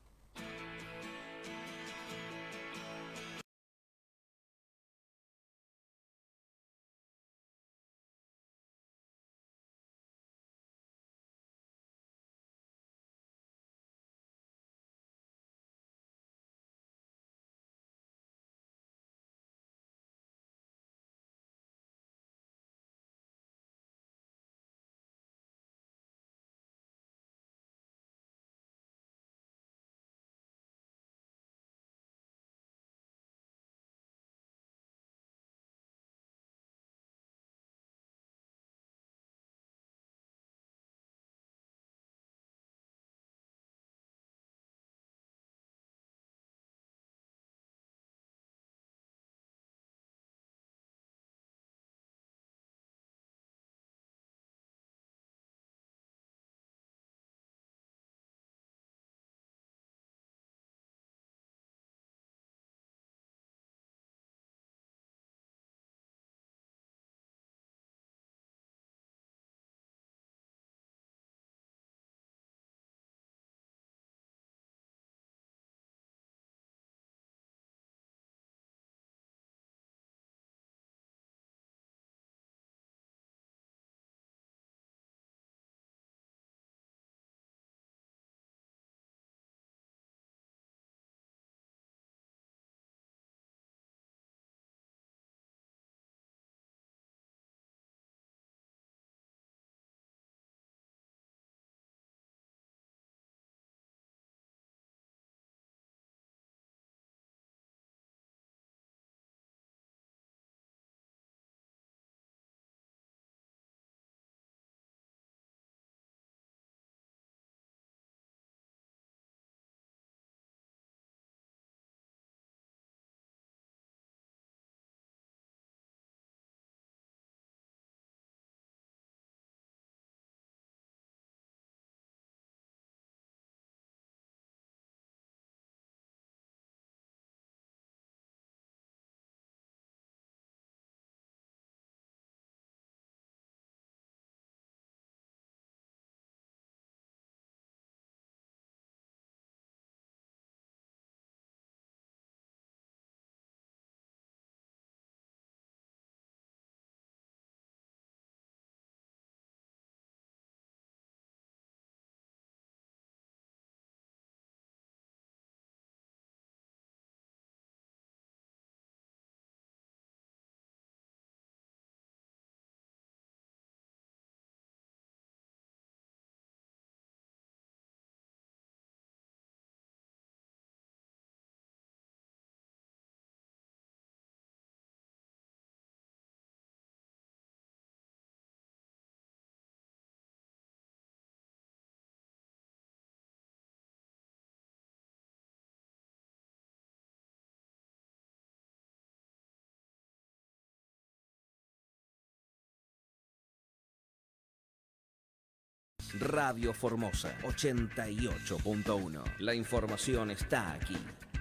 Radio Formosa ochenta y ocho punto uno. La información está aquí.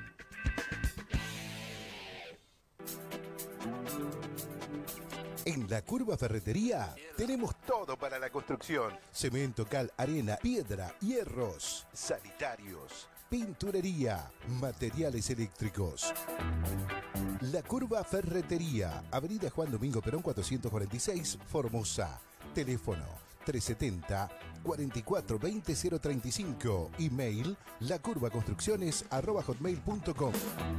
En La Curva Ferretería tenemos todo para la construcción. Cemento, cal, arena, piedra, hierros, sanitarios, pinturería, materiales eléctricos. La Curva Ferretería, Avenida Juan Domingo Perón cuatrocientos cuarenta y seis, Formosa. Teléfono trescientos setenta, cuarenta y cuatro veinte, cero treinta y cinco. Email lacurvaconstrucciones arroba hotmail punto com.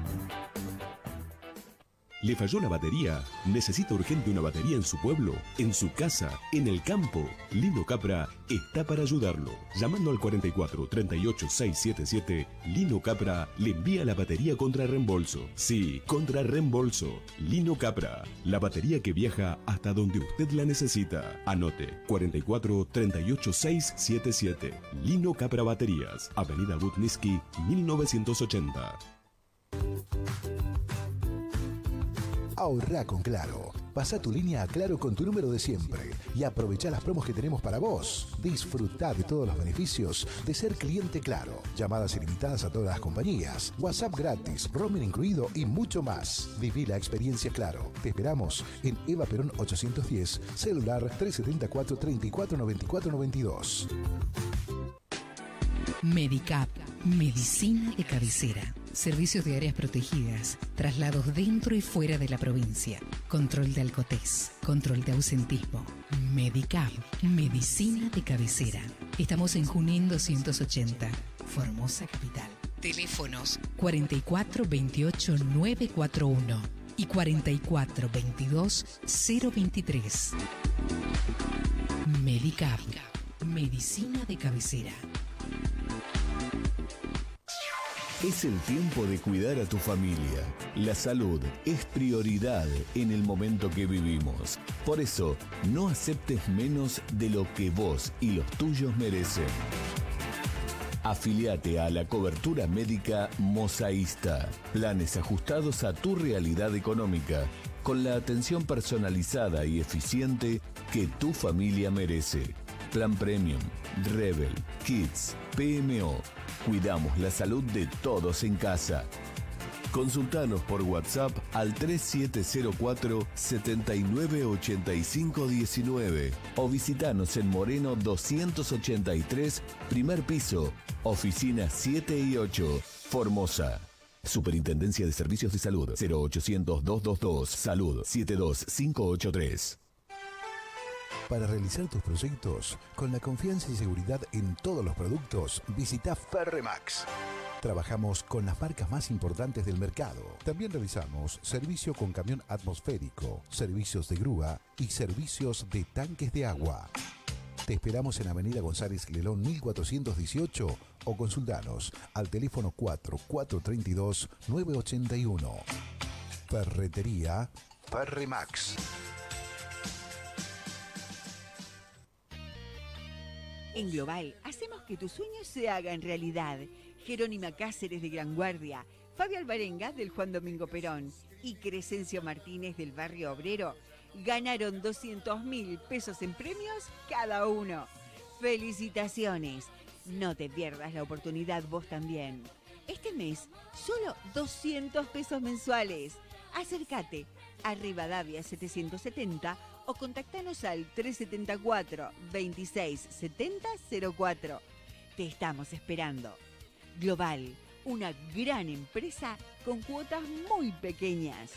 ¿Le falló la batería? ¿Necesita urgente una batería en su pueblo, en su casa, en el campo? Lino Capra está para ayudarlo. Llamando al cuarenta y cuatro, treinta y ocho, seiscientos setenta y siete, Lino Capra le envía la batería contra reembolso. Sí, contra reembolso. Lino Capra, la batería que viaja hasta donde usted la necesita. Anote, cuarenta y cuatro, treinta y ocho, seiscientos setenta y siete. Lino Capra Baterías, Avenida Butniski, mil novecientos ochenta. Ahorrá con Claro. Pasa tu línea a Claro con tu número de siempre y aprovecha las promos que tenemos para vos. Disfrutá de todos los beneficios de ser cliente Claro. Llamadas ilimitadas a todas las compañías, WhatsApp gratis, roaming incluido y mucho más. Viví la experiencia Claro. Te esperamos en Eva Perón ochocientos diez, celular trescientos setenta y cuatro, treinta y cuatro, noventa y cuatro, noventa y dos. Medicap, medicina de cabecera. Servicios de áreas protegidas, traslados dentro y fuera de la provincia, control de alcotés, control de ausentismo. Medicap, medicina de cabecera. Estamos en Junín doscientos ochenta, Formosa Capital. Teléfonos cuarenta y cuatro veintiocho novecientos cuarenta y uno y cuarenta y cuatro veintidós cero veintitrés. Medicap, medicina de cabecera. Es el tiempo de cuidar a tu familia. La salud es prioridad en el momento que vivimos. Por eso, no aceptes menos de lo que vos y los tuyos merecen. Afiliate a la cobertura médica Mosaísta. Planes ajustados a tu realidad económica, con la atención personalizada y eficiente que tu familia merece. Plan Premium, Rebel, Kids, P M O. Cuidamos la salud de todos en casa. Consultanos por WhatsApp al tres siete cero cuatro, siete nueve ocho cinco uno nueve o visitanos en Moreno doscientos ochenta y tres, primer piso, oficina siete y ocho, Formosa. Superintendencia de Servicios de Salud cero ochocientos, doscientos veintidós, Salud siete dos cinco ocho tres. Para realizar tus proyectos con la confianza y seguridad en todos los productos, visita Ferremax. Trabajamos con las marcas más importantes del mercado. También realizamos servicio con camión atmosférico, servicios de grúa y servicios de tanques de agua. Te esperamos en Avenida González Lelón mil cuatrocientos dieciocho o consultanos al teléfono cuatro cuatro tres dos, nueve ocho uno. Ferretería Ferremax. En Global, hacemos que tus sueños se hagan realidad. Jerónima Cáceres de Gran Guardia, Fabio Alvarenga del Juan Domingo Perón y Crescencio Martínez del Barrio Obrero ganaron doscientos mil pesos en premios cada uno. ¡Felicitaciones! No te pierdas la oportunidad vos también. Este mes, solo doscientos pesos mensuales. Acércate a Rivadavia setecientos setenta o contactanos al trescientos setenta y cuatro, veintiséis, setenta, cero cuatro. Te estamos esperando. Global, una gran empresa con cuotas muy pequeñas.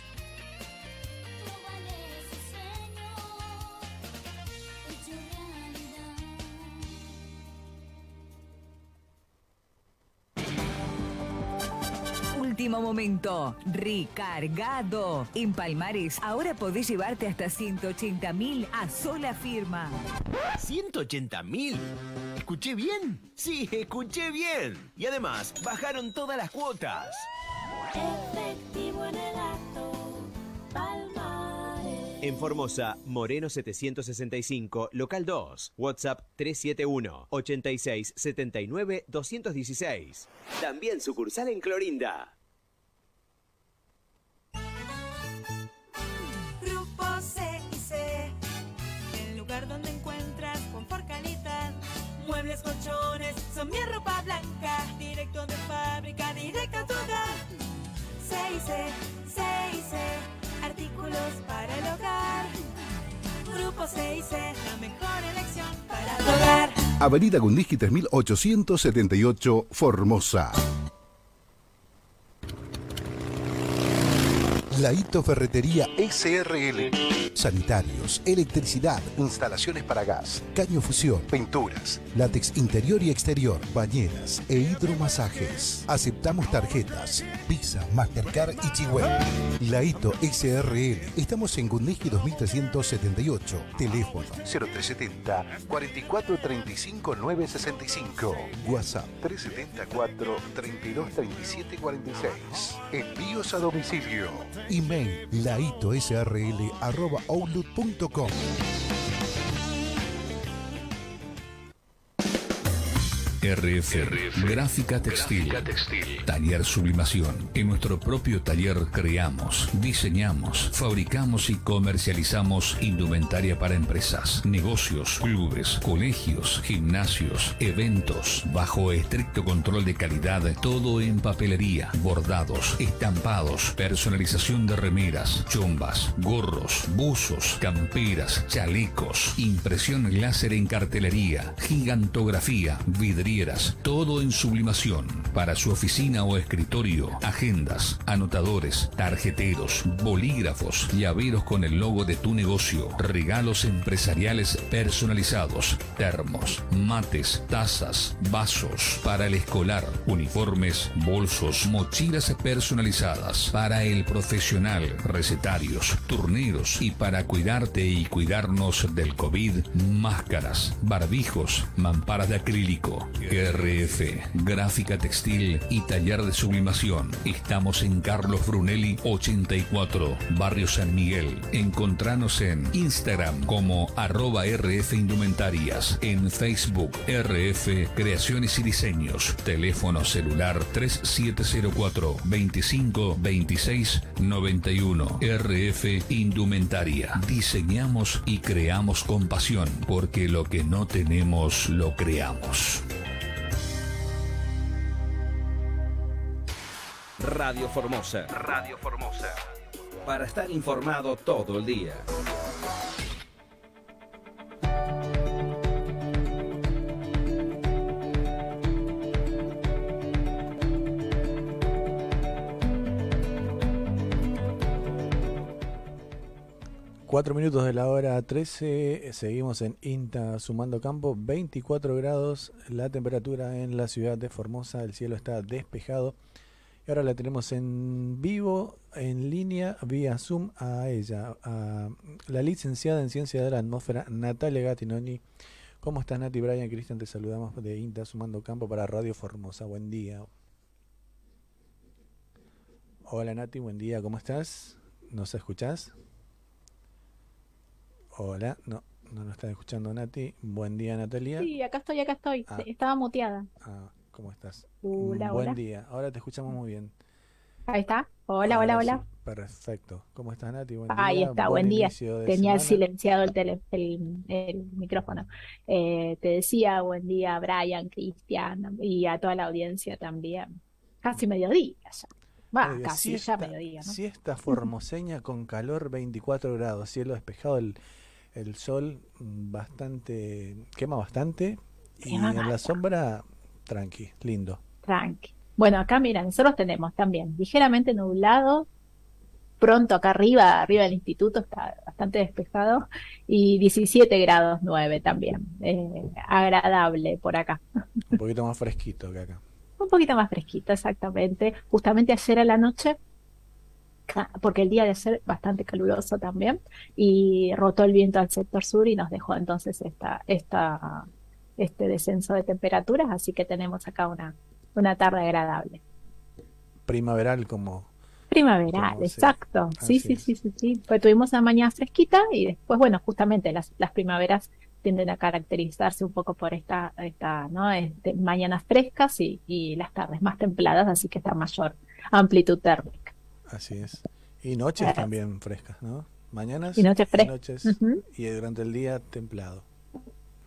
Último momento, recargado. En Palmares, ahora podés llevarte hasta ciento ochenta mil a sola firma. ¿ciento ochenta mil? ¿Escuché bien? Sí, escuché bien. Y además, bajaron todas las cuotas. Efectivo en el acto, Palmares. En Formosa, Moreno setecientos sesenta y cinco, local dos, WhatsApp tres siete uno, ochenta y seis, setenta y nueve, doscientos dieciséis. También sucursal en Clorinda. Grupo C I C, el lugar donde encuentras confort, calidad, muebles, colchones, son mi ropa blanca. Directo de fábrica, directo a tu hogar. C y C, C y C, artículos para el hogar. Grupo C y C, la mejor elección para tu hogar. Avenida Gundisky tres mil ochocientos setenta y ocho, Formosa. Laito Ferretería S R L. Sanitarios, electricidad, instalaciones para gas, caño fusión, pinturas, látex interior y exterior, bañeras e hidromasajes. Aceptamos tarjetas, Visa, Mastercard y Chihuahua. Laito S R L. Estamos en Gundisky dos mil trescientos setenta y ocho. Teléfono cero tres setenta, cuarenta y cuatro treinta y cinco, novecientos sesenta y cinco. WhatsApp tres setenta y cuatro, treinta y dos treinta y siete cuarenta y seis. Envíos a domicilio. Email laitosrl arroba outlook punto com. R F, Gráfica Textil, Taller Sublimación. En nuestro propio taller creamos, diseñamos, fabricamos y comercializamos indumentaria para empresas, negocios, clubes, colegios, gimnasios, eventos, bajo estricto control de calidad, todo en papelería, bordados, estampados, personalización de remeras, chombas, gorros, buzos, camperas, chalecos, impresión láser en cartelería, gigantografía, vidrio, todo en sublimación. Para su oficina o escritorio, agendas, anotadores, tarjeteros, bolígrafos, llaveros con el logo de tu negocio, regalos empresariales personalizados, termos, mates, tazas, vasos, para el escolar, uniformes, bolsos, mochilas personalizadas, para el profesional, recetarios, turneros y para cuidarte y cuidarnos del COVID, máscaras, barbijos, mamparas de acrílico. R F, Gráfica Textil y Taller de Sublimación. Estamos en Carlos Brunelli ochenta y cuatro, Barrio San Miguel. Encontranos en Instagram como arroba R F Indumentarias, en Facebook R F Creaciones y Diseños. Teléfono celular tres siete cero cuatro, veinticinco, veintiséis, noventa y uno. R F Indumentaria. Diseñamos y creamos con pasión, porque lo que no tenemos lo creamos. Radio Formosa. Radio Formosa. Para estar informado todo el día. Cuatro minutos de la hora trece, seguimos en INTA Sumando Campo, veinticuatro grados la temperatura en la ciudad de Formosa, el cielo está despejado. Y ahora la tenemos en vivo, en línea, vía Zoom, a ella, a la licenciada en Ciencia de la Atmósfera, Natalia Gattinoni. ¿Cómo estás, Nati? Brian, Cristian, te saludamos de INTA Sumando Campo para Radio Formosa. Buen día. Hola, Nati, buen día, ¿cómo estás? ¿Nos escuchás? Hola, no, no nos está escuchando Nati. Buen día, Natalia. Sí, acá estoy, acá estoy. Ah. Estaba muteada. Ah, ¿cómo estás? Hola, Buen hola. día. Ahora te escuchamos muy bien. Ahí está. Hola, Ahora hola, hola. sí, perfecto. ¿Cómo estás, Nati? Buen Ahí día. está, buen día. inicio de Tenía semana. silenciado el, tele, el, el micrófono. Eh, te decía buen día, Brian, Cristian y a toda la audiencia también. Casi mediodía ya. Va, Medio- casi siesta- ya mediodía, ¿no? Siesta formoseña con calor, veinticuatro grados, cielo despejado, el, el sol mm, bastante, quema bastante y Quema en la bastante. sombra, tranqui, lindo. Tranqui. Bueno, acá mira, nosotros tenemos también ligeramente nublado, pronto acá arriba, arriba del instituto está bastante despejado y diecisiete grados nueve también, eh, agradable por acá. Un poquito más fresquito que acá. Un poquito más fresquito, exactamente. Justamente ayer a la noche, ca- porque el día de ayer bastante caluroso también, y rotó el viento al sector sur y nos dejó entonces esta, esta, este descenso de temperaturas, así que tenemos acá una, una tarde agradable. Primaveral como... Primaveral, como se- exacto. Sí, así sí, es. sí, sí, sí. Pues tuvimos una mañana fresquita y después, bueno, justamente las, las primaveras tienden a caracterizarse un poco por esta, esta, ¿no? Este, mañanas frescas y, y las tardes más templadas, así que está mayor amplitud térmica. Así es. Y noches Eh, también frescas, ¿no? Mañanas y noches frescas. noches Ujú. y durante el día templado.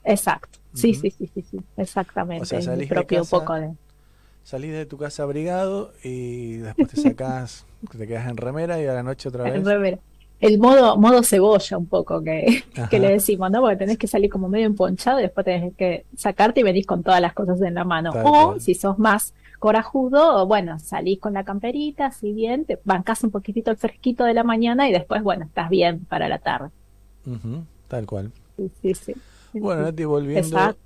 Exacto, sí, Ujú. sí, sí, sí, sí, exactamente. O sea, es mi salís de propio casa, poco de... salís de tu casa abrigado y después te sacás, te quedas en remera y a la noche otra en vez. remera. El modo, modo cebolla un poco que, que le Ajá, decimos, ¿no? Porque tenés que salir como medio emponchado y después tenés que sacarte y venís con todas las cosas en la mano. tal O cual. si sos más corajudo, o bueno, salís con la camperita, si bien, te bancás un poquitito el fresquito de la mañana y después, bueno, estás bien para la tarde. Ujú, tal cual. Sí, sí, sí. Sí, Bueno, sí. Nati, volviendo, Exacto.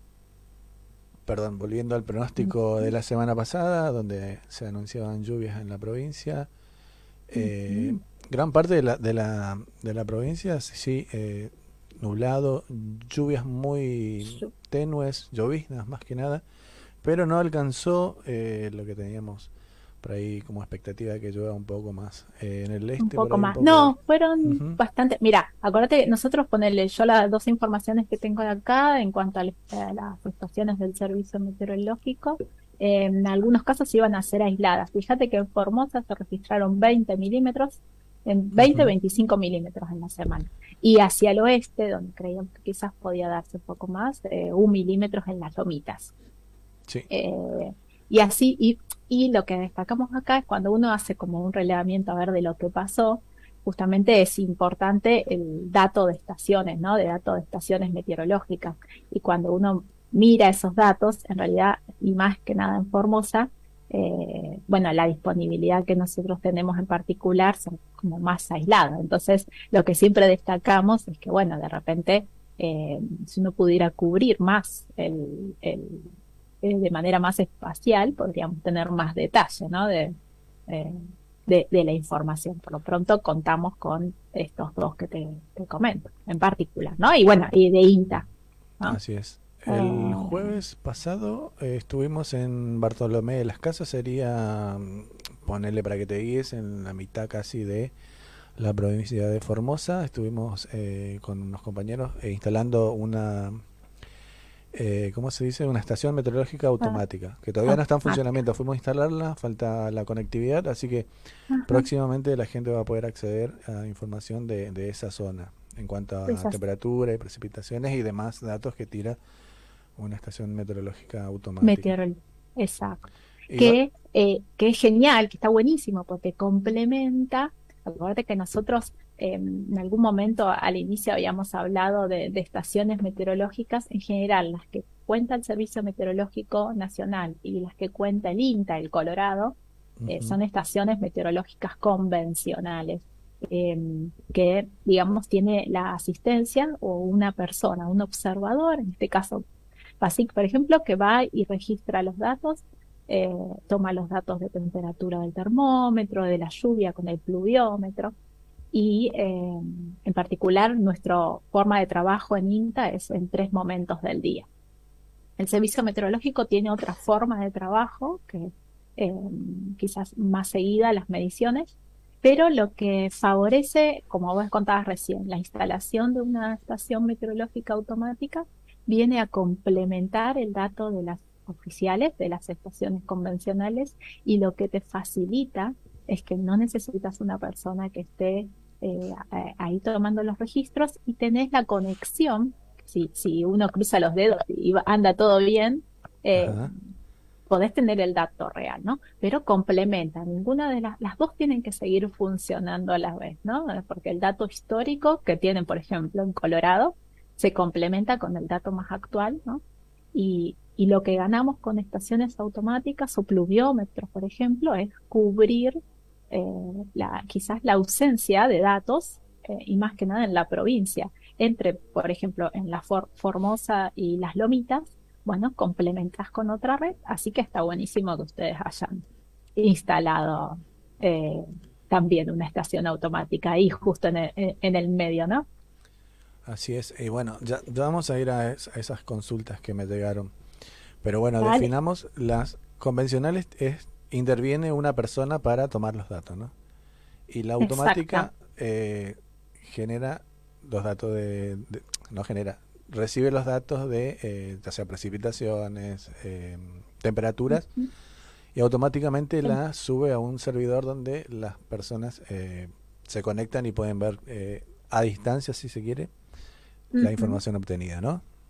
perdón, volviendo al pronóstico de la semana pasada, donde se anunciaban lluvias en la provincia. Eh, Ujú. gran parte de la, de la, de la provincia, sí, eh, nublado, lluvias muy tenues, lloviznas más que nada, pero no alcanzó eh, lo que teníamos por ahí como expectativa de que llueva un poco más. Eh, en el Un este, por poco ahí un más. poco. No, fueron Ujú, bastante. Mira, acuérdate, nosotros ponerle yo las dos informaciones que tengo de acá en cuanto a, las a las estaciones del servicio meteorológico, eh, en algunos casos iban a ser aisladas. Fíjate que en Formosa se registraron veinte milímetros, en veinte, ujú, veinticinco milímetros en la semana. Y hacia el oeste, donde creíamos que quizás podía darse un poco más, eh, un milímetro en las lomitas. sí. Eh, y así, y, y lo que destacamos acá es cuando uno hace como un relevamiento a ver de lo que pasó, justamente es importante el dato de estaciones, ¿no? De datos de estaciones meteorológicas. Y cuando uno mira esos datos, en realidad, y más que nada en Formosa, eh, bueno, la disponibilidad que nosotros tenemos en particular son como más aisladas. Entonces, lo que siempre destacamos es que, bueno, de repente, eh, si uno pudiera cubrir más el, el eh, de manera más espacial, podríamos tener más detalle, ¿no? de, eh, de, de la información. Por lo pronto contamos con estos dos que te, te comento, en particular, ¿no? Y bueno, y de INTA, ¿no? Así es. El Eh, jueves pasado eh, estuvimos en Bartolomé de las Casas, sería, mm, ponerle para que te guíes, en la mitad casi de la provincia de Formosa. Estuvimos eh, con unos compañeros eh, instalando una, eh, ¿cómo se dice? Una estación meteorológica ah, automática, que todavía no está en automática. funcionamiento. Fuimos a instalarla, falta la conectividad, así que Ajá. próximamente la gente va a poder acceder a información de, de esa zona en cuanto a Esas- temperatura y precipitaciones y demás datos que tira una estación meteorológica automática. Meteorol, exacto. Y va- Que, eh, que es genial, que está buenísimo, porque complementa. Acuérdate que nosotros eh, en algún momento al inicio habíamos hablado de, de estaciones meteorológicas, en general, las que cuenta el Servicio Meteorológico Nacional y las que cuenta el INTA, el Colorado, eh, Ujú. son estaciones meteorológicas convencionales, eh, que, digamos, tiene la asistencia o una persona, un observador, en este caso PASIC, por ejemplo, que va y registra los datos, eh, toma los datos de temperatura del termómetro, de la lluvia con el pluviómetro, y eh, en particular nuestra forma de trabajo en INTA es en tres momentos del día. El servicio meteorológico tiene otra forma de trabajo, que eh, quizás más seguida las mediciones, pero lo que favorece, como vos contabas recién, la instalación de una estación meteorológica automática viene a complementar el dato de las oficiales, de las estaciones convencionales, y lo que te facilita es que no necesitas una persona que esté eh, ahí tomando los registros y tenés la conexión. Si, si uno cruza los dedos y anda todo bien, eh, Ajá. podés tener el dato real, ¿no? Pero complementa, ninguna de las, las dos tienen que seguir funcionando a la vez, ¿no? Porque el dato histórico que tienen, por ejemplo, en Colorado, se complementa con el dato más actual, ¿no? Y, y lo que ganamos con estaciones automáticas o pluviómetros, por ejemplo, es cubrir eh, la, quizás la ausencia de datos, eh, y más que nada en la provincia. Entre, por ejemplo, en la For Formosa y las Lomitas, bueno, complementas con otra red, así que está buenísimo que ustedes hayan instalado eh, también una estación automática ahí justo en el, en el medio, ¿no? Así es. Y bueno, ya, ya vamos a ir a, es- a esas consultas que me llegaron. Pero bueno, Dale. definamos las convencionales. Es, interviene una persona para tomar los datos, ¿no? Y la automática eh, genera los datos de, de- no genera, recibe los datos de eh, ya sea precipitaciones, eh, temperaturas, Ujú. y automáticamente Sí. la sube a un servidor donde las personas eh, se conectan y pueden ver eh, a distancia, si se quiere, la Ujú. información obtenida, ¿no?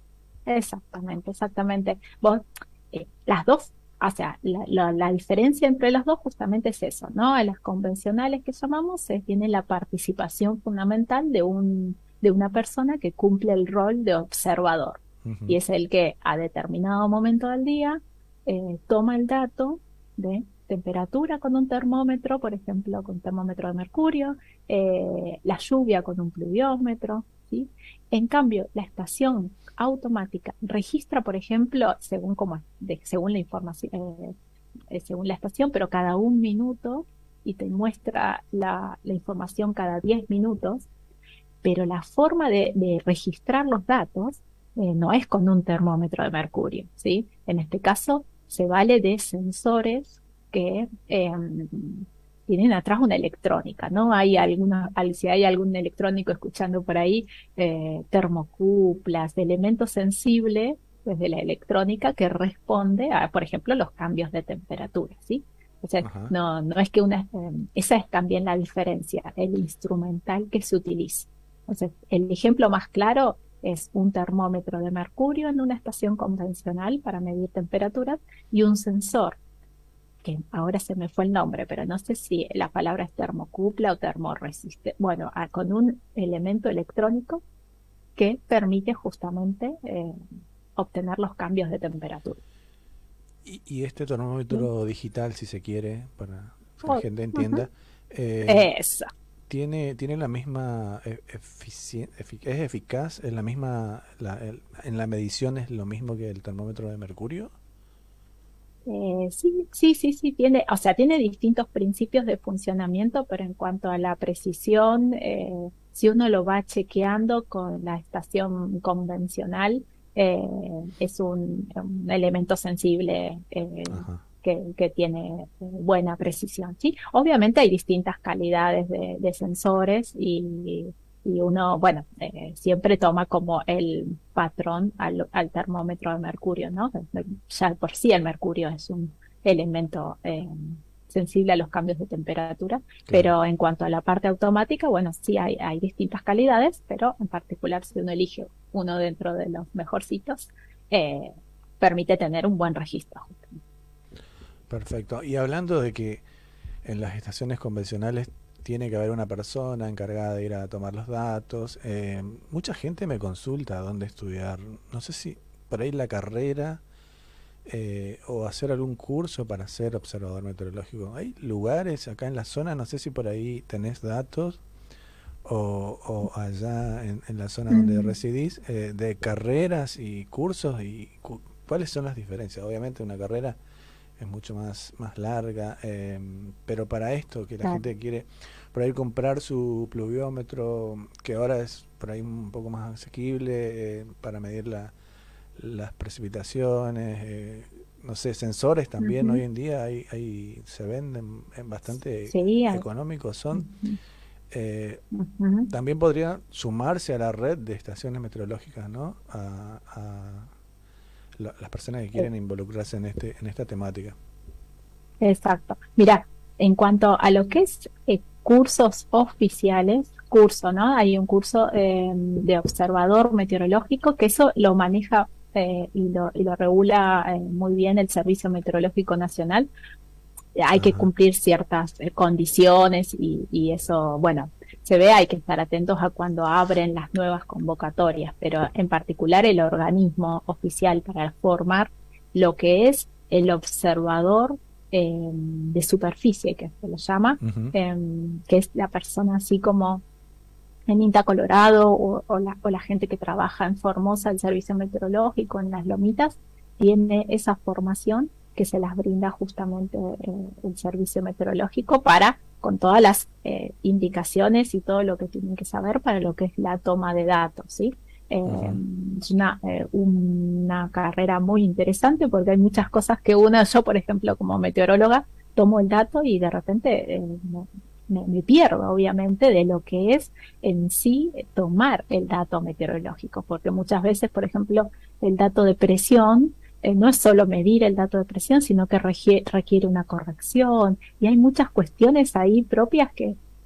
Exactamente, exactamente. Vos, eh, las dos, o sea, la, la, la diferencia entre los dos justamente es eso, ¿no? En las convencionales que llamamos, eh, tiene la participación fundamental de un, de una persona que cumple el rol de observador. Uh-huh. Y es el que a determinado momento del día eh, toma el dato de temperatura con un termómetro, por ejemplo, con un termómetro de mercurio, eh, la lluvia con un pluviómetro, ¿sí? En cambio, la estación automática registra, por ejemplo, según como de, según la información, eh, eh, según la estación, pero cada un minuto, y te muestra la, la información cada diez minutos, pero la forma de, de registrar los datos eh, no es con un termómetro de mercurio, ¿sí? En este caso se vale de sensores que eh, tienen atrás una electrónica, ¿no? Hay alguna, si hay algún electrónico escuchando por ahí, eh, termocuplas, elementos sensibles desde la electrónica que responde a, por ejemplo, los cambios de temperatura, ¿sí? O sea, no, no es que una, eh, esa es también la diferencia, el instrumental que se utiliza. Entonces, el ejemplo más claro es un termómetro de mercurio en una estación convencional para medir temperaturas y un sensor, que ahora se me fue el nombre, pero no sé si la palabra es termocupla o termoresistente, bueno, a, con un elemento electrónico que permite justamente eh, obtener los cambios de temperatura. Y, y este termómetro ¿sí? digital, si se quiere, para que la gente entienda, uh-huh. eh, Eso. Tiene, tiene la misma eficiencia, es eficaz, es la misma, la, el, en la medición es lo mismo que el termómetro de mercurio. Eh, sí, sí, sí, sí, tiene, o sea, tiene distintos principios de funcionamiento, pero en cuanto a la precisión, eh, si uno lo va chequeando con la estación convencional, eh, es un, un elemento sensible eh, que, que tiene buena precisión, ¿sí? Obviamente hay distintas calidades de, de sensores y, y uno, bueno, eh, siempre toma como el patrón al, al termómetro de mercurio, ¿no? Ya por sí el mercurio es un elemento eh, sensible a los cambios de temperatura, claro. Pero en cuanto a la parte automática, bueno, sí hay, hay distintas calidades, pero en particular si uno elige uno dentro de los mejorcitos, eh, permite tener un buen registro. Perfecto. Y hablando de que en las estaciones convencionales tiene que haber una persona encargada de ir a tomar los datos. Eh, mucha gente me consulta dónde estudiar. No sé si por ahí la carrera eh, o hacer algún curso para ser observador meteorológico. Hay lugares acá en la zona, no sé si por ahí tenés datos o, o allá en, en la zona donde residís, eh, de carreras y cursos y cu cuáles son las diferencias. Obviamente una carrera es mucho más, más larga, eh, pero para esto que la claro. gente quiere por ahí comprar su pluviómetro, que ahora es por ahí un poco más asequible, eh, para medir la, las precipitaciones, eh, no sé, sensores también. Uh-huh. Hoy en día hay, hay se venden en bastante sí, económicos son. Uh-huh. eh, uh-huh. También podría sumarse a la red de estaciones meteorológicas, ¿no? A, a la, las personas que quieren involucrarse en este en esta temática. Exacto. Mira, en cuanto a lo que es eh, cursos oficiales, curso, ¿no? Hay un curso eh, de observador meteorológico que eso lo maneja eh, y, lo, y lo regula eh, muy bien el Servicio Meteorológico Nacional. Hay Ajá. que cumplir ciertas eh, condiciones y, y eso, bueno, se ve, hay que estar atentos a cuando abren las nuevas convocatorias, pero en particular el organismo oficial para formar lo que es el observador Eh, de superficie, que se lo llama, uh-huh. eh, que es la persona así como en INTA Colorado o, o, la, o la gente que trabaja en Formosa, el servicio meteorológico, en las lomitas, tiene esa formación que se las brinda justamente eh, el servicio meteorológico para, con todas las eh, indicaciones y todo lo que tienen que saber para lo que es la toma de datos, ¿sí? Eh, uh-huh. Es una, eh, una carrera muy interesante porque hay muchas cosas que uno, yo por ejemplo como meteoróloga, tomo el dato y de repente eh, me, me pierdo obviamente de lo que es en sí tomar el dato meteorológico, porque muchas veces, por ejemplo, el dato de presión eh, no es solo medir el dato de presión, sino que requiere, requiere una corrección y hay muchas cuestiones ahí propias que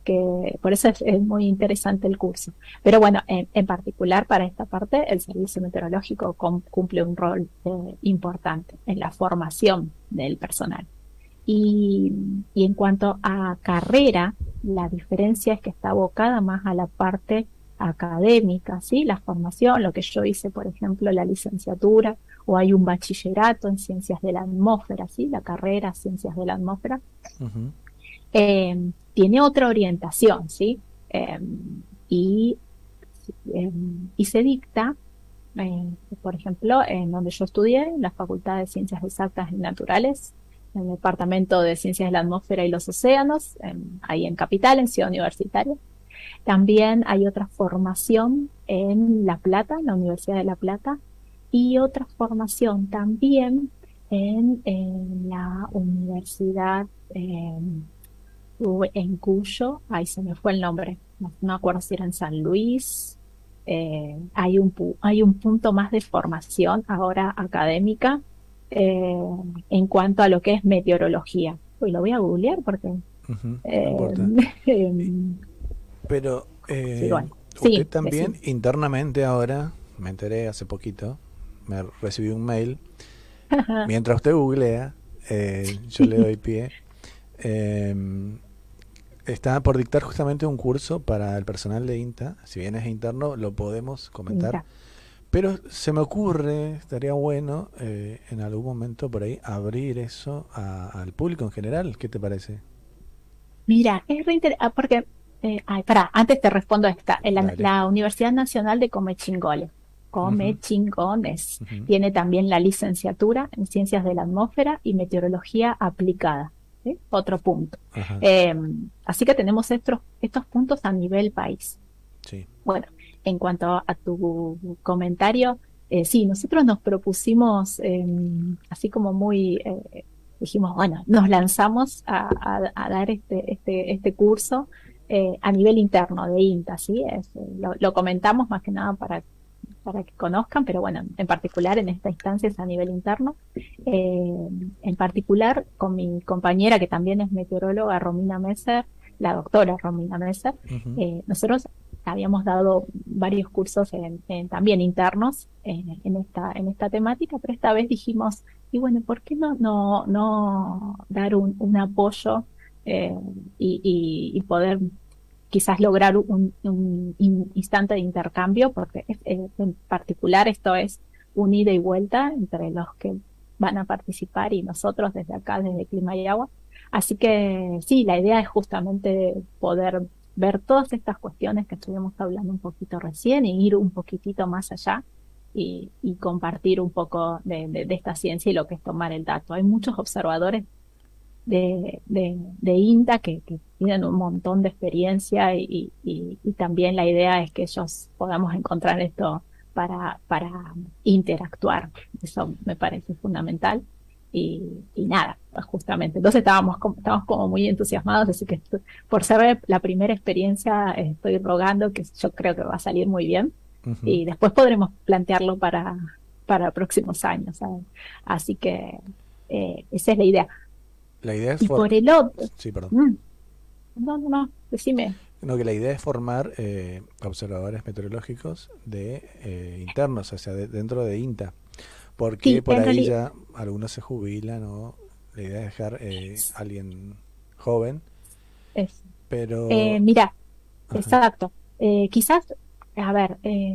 que por eso es, es muy interesante el curso. Pero bueno, en, en particular para esta parte, el servicio meteorológico com, cumple un rol eh, importante en la formación del personal. Y, y en cuanto a carrera, la diferencia es que está abocada más a la parte académica, ¿sí? La formación, lo que yo hice, por ejemplo, la licenciatura, o hay un bachillerato en ciencias de la atmósfera, ¿sí? La carrera ciencias de la atmósfera. Uh-huh. Eh, tiene otra orientación, ¿sí? Eh, y, eh, y se dicta, eh, por ejemplo, en donde yo estudié, en la Facultad de Ciencias Exactas y Naturales, en el Departamento de Ciencias de la Atmósfera y los Océanos, en, ahí en Capital, en Ciudad Universitaria. También hay otra formación en La Plata, en la Universidad de La Plata, y otra formación también en, en la Universidad eh, en Cuyo, ahí se me fue el nombre, no, no me acuerdo si era en San Luis. Eh, hay, un, hay un punto más de formación ahora académica eh, en cuanto a lo que es meteorología. Uy, lo voy a googlear porque... Uh-huh, eh, no Pero eh, sí, bueno. usted sí, también sí. internamente ahora, me enteré hace poquito, me recibí un mail, mientras usted googlea, eh, yo le doy pie, eh, está por dictar justamente un curso para el personal de INTA, si bien es interno, lo podemos comentar, INTA. Pero se me ocurre, estaría bueno eh, en algún momento por ahí abrir eso a, al público en general, ¿qué te parece? Mira, es re interesante, porque... Eh, ay, pará, antes te respondo a esta. La, la Universidad Nacional de Comechingones, Comechingones, uh-huh. tiene también la licenciatura en Ciencias de la Atmósfera y Meteorología Aplicada. ¿Sí? Otro punto. Uh-huh. Eh, así que tenemos estos, estos puntos a nivel país. Sí. Bueno, en cuanto a, a tu comentario, eh, sí, nosotros nos propusimos, eh, así como muy... Eh, dijimos, bueno, nos lanzamos a, a, a dar este, este, este curso Eh, a nivel interno de INTA, ¿sí? Es, lo, lo comentamos más que nada para, para que conozcan, pero bueno, en particular en esta instancia es a nivel interno. Eh, en particular con mi compañera, que también es meteoróloga, Romina Messer, la doctora Romina Messer, uh-huh. eh, nosotros habíamos dado varios cursos en, en, también internos en, en, esta, en esta temática, pero esta vez dijimos, y bueno, ¿por qué no, no, no dar un, un apoyo eh, y, y, y poder quizás lograr un, un instante de intercambio, porque es, en particular esto es un ida y vuelta entre los que van a participar y nosotros desde acá, desde Clima y Agua. Así que sí, la idea es justamente poder ver todas estas cuestiones que estuvimos hablando un poquito recién y ir un poquitito más allá y, y compartir un poco de, de, de esta ciencia y lo que es tomar el dato. Hay muchos observadores de, de, de INTA que, que tienen un montón de experiencia y, y, y también la idea es que ellos podamos encontrar esto para, para interactuar. Eso me parece fundamental y, y nada, pues justamente. Entonces estábamos como, estábamos como muy entusiasmados, así que estoy, por ser la primera experiencia estoy rogando que yo creo que va a salir muy bien. Uh-huh. Y después podremos plantearlo para, para próximos años, ¿sabes? Así que eh, esa es la idea. La idea es y por el otro. Sí, perdón. Mm. No, no, no, decime. No, que la idea es formar eh, observadores meteorológicos de eh, internos, o sea, de, dentro de INTA. Porque sí, por ahí realidad... ya algunos se jubilan, o la idea es dejar eh, a alguien joven. Es. Pero. Eh, mira, Ajá. exacto. Eh, quizás, a ver, eh,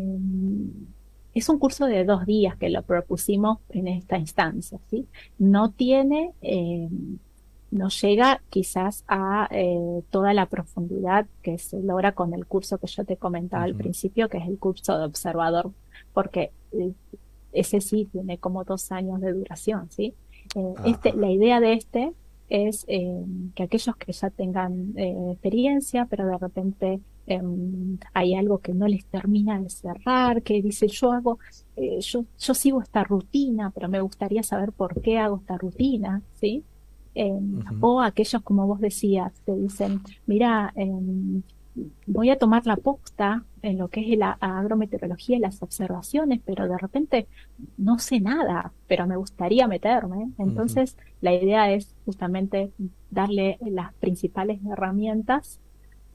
es un curso de dos días que lo propusimos en esta instancia, ¿sí? No tiene. Eh, no llega quizás a eh, toda la profundidad que se logra con el curso que yo te comentaba uh-huh. al principio, que es el curso de observador, porque eh, ese sí tiene como dos años de duración, ¿sí? Eh, este, la idea de este es eh, que aquellos que ya tengan eh, experiencia, pero de repente eh, hay algo que no les termina de cerrar, que dice yo hago, eh, yo, yo sigo esta rutina, pero me gustaría saber por qué hago esta rutina, ¿sí? Eh, uh-huh. O aquellos, como vos decías, te dicen, mira, eh, voy a tomar la posta en lo que es la agrometeorología y las observaciones, pero de repente no sé nada, pero me gustaría meterme. Entonces, uh-huh. la idea es justamente darle las principales herramientas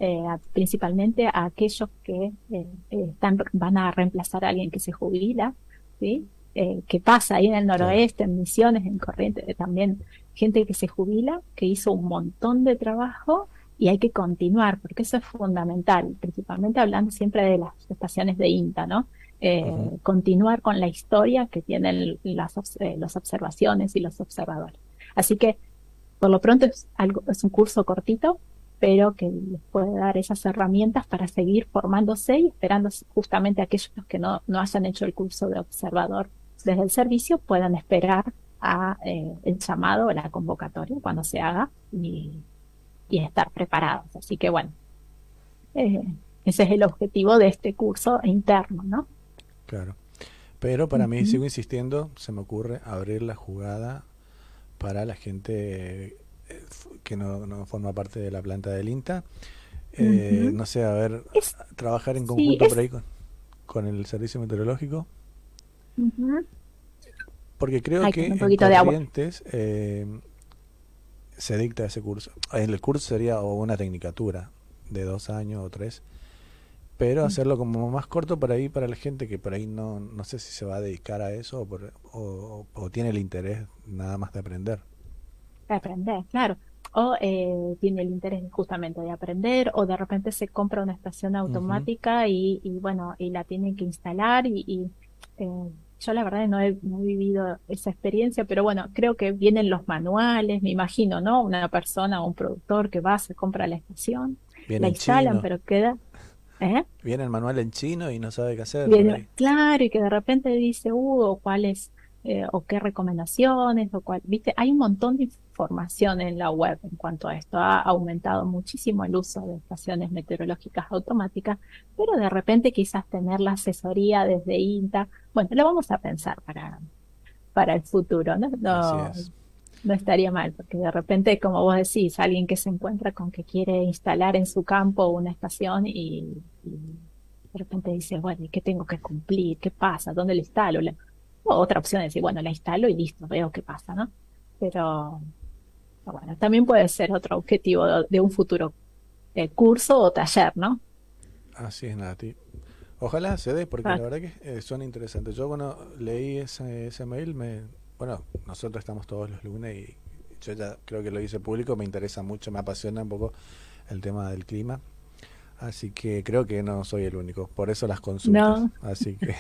eh, a, principalmente a aquellos que eh, están, van a reemplazar a alguien que se jubila, ¿sí? Eh, que pasa ahí en el noroeste, en Misiones, en Corrientes, eh, también gente que se jubila, que hizo un montón de trabajo y hay que continuar, porque eso es fundamental, principalmente hablando siempre de las estaciones de INTA, ¿no? Eh, uh-huh. Continuar con la historia que tienen las, eh, las observaciones y los observadores. Así que, por lo pronto, es, algo, es un curso cortito, pero que les puede dar esas herramientas para seguir formándose y esperando justamente a aquellos que no, no hayan hecho el curso de observador desde el servicio puedan esperar a eh, el llamado o la convocatoria cuando se haga y, y estar preparados. Así que bueno, eh, ese es el objetivo de este curso interno, ¿no? Claro. Pero para uh-huh. mí, sigo insistiendo, se me ocurre abrir la jugada para la gente que no, no forma parte de la planta del INTA. Eh, uh-huh. No sé, a ver, es, trabajar en conjunto sí, es, por ahí con, con el servicio meteorológico. Uh-huh. Porque creo Ay, que un en Corrientes eh, se dicta ese curso. El curso sería o una tecnicatura de dos años o tres, pero uh-huh. hacerlo como más corto por ahí para la gente que por ahí no, no sé si se va a dedicar a eso o, por, o, o tiene el interés nada más de aprender. De aprender, claro. O eh, tiene el interés justamente de aprender, o de repente se compra una estación automática uh-huh. y, y bueno, y la tienen que instalar y, y eh, yo la verdad no he, no he vivido esa experiencia, pero bueno, creo que vienen los manuales, me imagino, ¿no? Una persona o un productor que va, se compra la estación, Viene la instalan, chino. pero queda... ¿Eh? Viene el manual en chino y no sabe qué hacer. Viene, claro, y que de repente dice, uh, cuáles... Eh, o qué recomendaciones, o cuál, viste, hay un montón de información en la web en cuanto a esto. Ha aumentado muchísimo el uso de estaciones meteorológicas automáticas, pero de repente quizás tener la asesoría desde INTA, bueno, lo vamos a pensar para, para el futuro, ¿no? No, no estaría mal, porque de repente, como vos decís, alguien que se encuentra con que quiere instalar en su campo una estación y, y de repente dice, bueno, ¿y qué tengo que cumplir? ¿Qué pasa? ¿Dónde le instalo? La, O otra opción es decir, bueno, la instalo y listo, veo qué pasa, ¿no? Pero, bueno, también puede ser otro objetivo de, de un futuro eh, curso o taller, ¿no? Así es, Nati. Ojalá se dé, porque ah. la verdad que eh, suena interesante. Yo, bueno, leí ese, ese mail, me, bueno, nosotros estamos todos los lunes y yo ya creo que lo hice público, me interesa mucho, me apasiona un poco el tema del clima. Así que creo que no soy el único, por eso las consultas. No. Así que...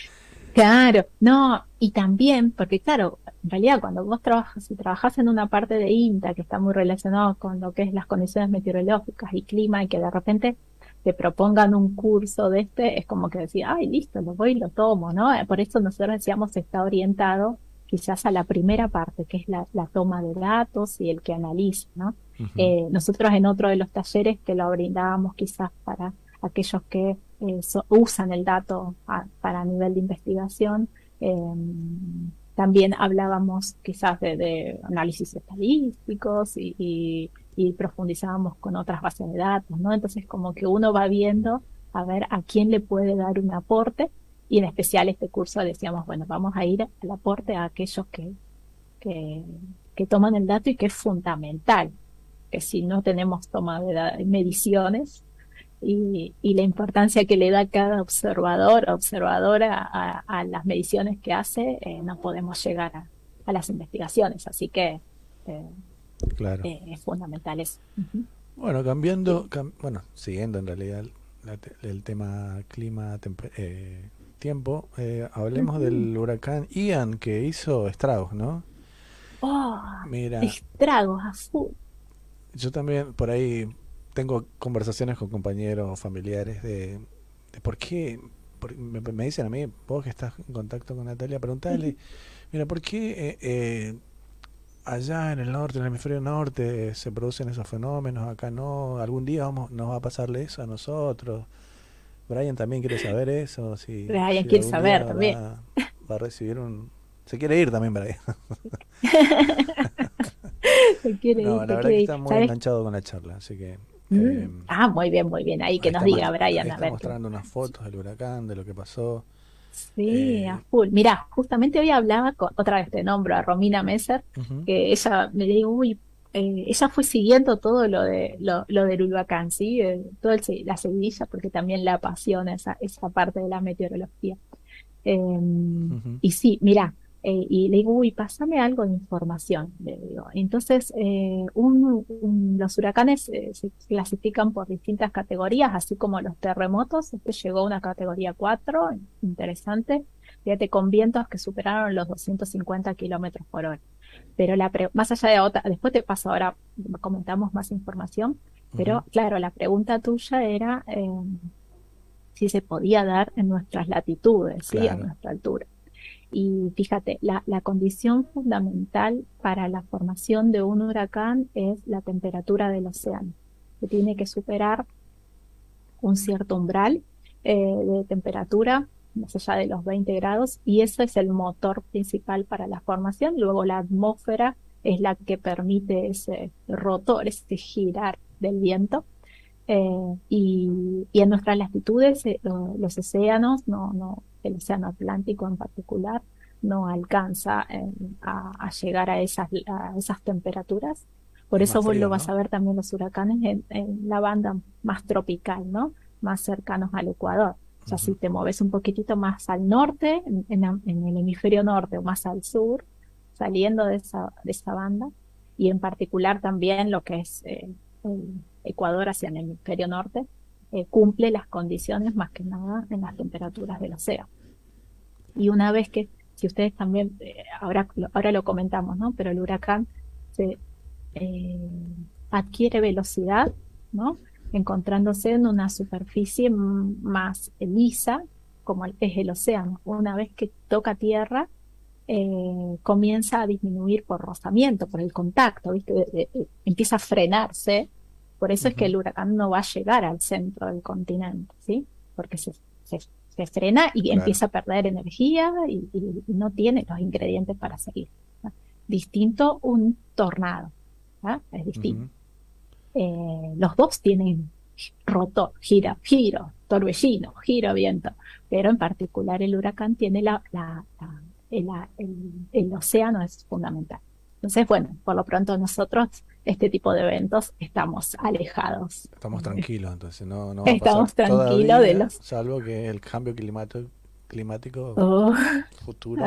Claro, no, y también, porque claro, en realidad cuando vos trabajas, si trabajás en una parte de INTA que está muy relacionado con lo que es las condiciones meteorológicas y clima, y que de repente te propongan un curso de este, es como que decir, ay, listo, lo voy y lo tomo, ¿no? Por eso nosotros decíamos, está orientado quizás a la primera parte, que es la, la toma de datos y el que analiza, ¿no? Uh-huh. Eh, nosotros en otro de los talleres que lo brindábamos quizás para aquellos que eh, so, usan el dato a, para nivel de investigación, eh, también hablábamos quizás de, de análisis estadísticos y, y, y profundizábamos con otras bases de datos, ¿no? Entonces como que uno va viendo a ver a quién le puede dar un aporte, y en especial este curso decíamos, bueno, vamos a ir al aporte a aquellos que, que, que toman el dato y que es fundamental, que si no tenemos toma de mediciones, Y, y la importancia que le da cada observador observadora a, a las mediciones que hace, eh, no podemos llegar a, a las investigaciones, así que eh, claro. eh, es fundamental eso. Uh-huh. Bueno, cambiando, cam bueno, siguiendo en realidad la, el tema clima, eh, tiempo, eh, hablemos uh-huh. del huracán Ian que hizo estragos, ¿no? Oh, Mira, estragos a full. Yo también por ahí tengo conversaciones con compañeros familiares de, de por qué, por, me, me dicen a mí, vos que estás en contacto con Natalia, preguntale, uh-huh. mira, ¿por qué eh, eh, allá en el norte, en el hemisferio norte, se producen esos fenómenos, acá no? ¿Algún día vamos nos va a pasarle eso a nosotros? Brian también quiere saber eso. Si, Brian si quiere saber va, también. Va a recibir un... Se quiere ir también, Brian. se quiere no, ir, la verdad quiere que ir. está muy ¿Sabes? enganchado con la charla, así que... Mm. Eh, ah, muy bien, muy bien. Ahí que nos diga Brian. Está a ver. mostrando unas fotos del huracán, de lo que pasó. Sí, eh, a full. Mirá, justamente hoy hablaba, con, otra vez te nombro a Romina Messer, uh-huh. que ella me dijo, uy, eh, ella fue siguiendo todo lo de lo, lo del huracán, ¿sí? Eh, toda la seguidilla, porque también le apasiona esa, esa parte de la meteorología. Eh, uh-huh. Y sí, mira, eh, y le digo, uy, pásame algo de información, le digo. Entonces, eh, un, un, los huracanes eh, se clasifican por distintas categorías, así como los terremotos. Este llegó a una categoría cuatro, interesante, fíjate, con vientos que superaron los doscientos cincuenta kilómetros por hora. Pero la pre- más allá de otra, después te paso ahora, comentamos más información, pero uh-huh. claro, la pregunta tuya era eh, si se podía dar en nuestras latitudes, ¿sí? Claro. A nuestra altura. Y fíjate, la, la condición fundamental para la formación de un huracán es la temperatura del océano, que tiene que superar un cierto umbral eh, de temperatura, más allá de los veinte grados, y ese es el motor principal para la formación. Luego la atmósfera es la que permite ese rotor, ese girar del viento. Eh, y, y en nuestras latitudes eh, los océanos, no, no, el océano Atlántico en particular, no alcanza eh, a, a llegar a esas, a esas temperaturas. Por es eso vos frío, lo vas ¿no? a ver también los huracanes en, en la banda más tropical, ¿no? Más cercanos al Ecuador. O sea, uh-huh. si te mueves un poquitito más al norte, en, en, en el hemisferio norte o más al sur, saliendo de esa, de esa banda, y en particular también lo que es eh, el Ecuador hacia el hemisferio norte, eh, cumple las condiciones más que nada en las temperaturas del océano. Y una vez que, si ustedes también, eh, ahora, ahora lo comentamos, ¿no? Pero el huracán se eh, adquiere velocidad, ¿no? Encontrándose en una superficie más lisa, como es el océano. Una vez que toca tierra, eh, comienza a disminuir por rozamiento, por el contacto, ¿viste? De, de, de, empieza a frenarse. Por eso uh-huh. es que el huracán no va a llegar al centro del continente, ¿sí? Porque se, se, se frena y claro. empieza a perder energía y, y, y no tiene los ingredientes para seguir, ¿no? Distinto un tornado, ¿no? Es distinto. Uh-huh. Eh, los dos tienen rotor, gira, giro, torbellino, giro, viento, pero en particular el huracán tiene la, la, la, el, el, el océano es fundamental. Entonces, bueno, por lo pronto nosotros, este tipo de eventos, estamos alejados. Estamos tranquilos, entonces no, no va estamos a pasar tranquilos todavía, de los... salvo que el cambio climático, climático oh. futuro.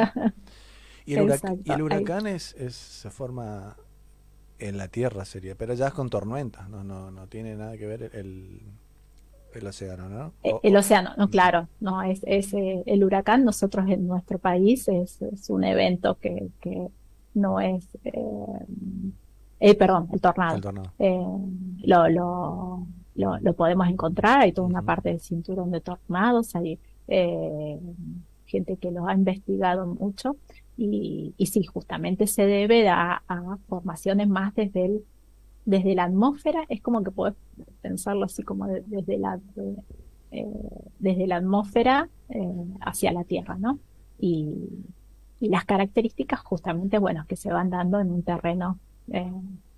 Y el, hurac y el huracán es, es, se forma en la tierra, sería, pero ya es con tormentas, no, no, no tiene nada que ver el, el océano, ¿no? O, el océano, no, claro, no, es, es eh, el huracán, nosotros en nuestro país es, es un evento que, que no es, eh, eh, perdón, el tornado, el tornado. Eh, lo, lo, lo, lo podemos encontrar, hay toda una uh-huh. parte del cinturón de tornados, hay eh, gente que los ha investigado mucho. Y, y sí, justamente se debe a, a formaciones más desde el, desde la atmósfera, es como que podés pensarlo así como de, desde la de, eh, desde la atmósfera eh, hacia la Tierra, ¿no? Y, y las características justamente, bueno, que se van dando en un terreno eh,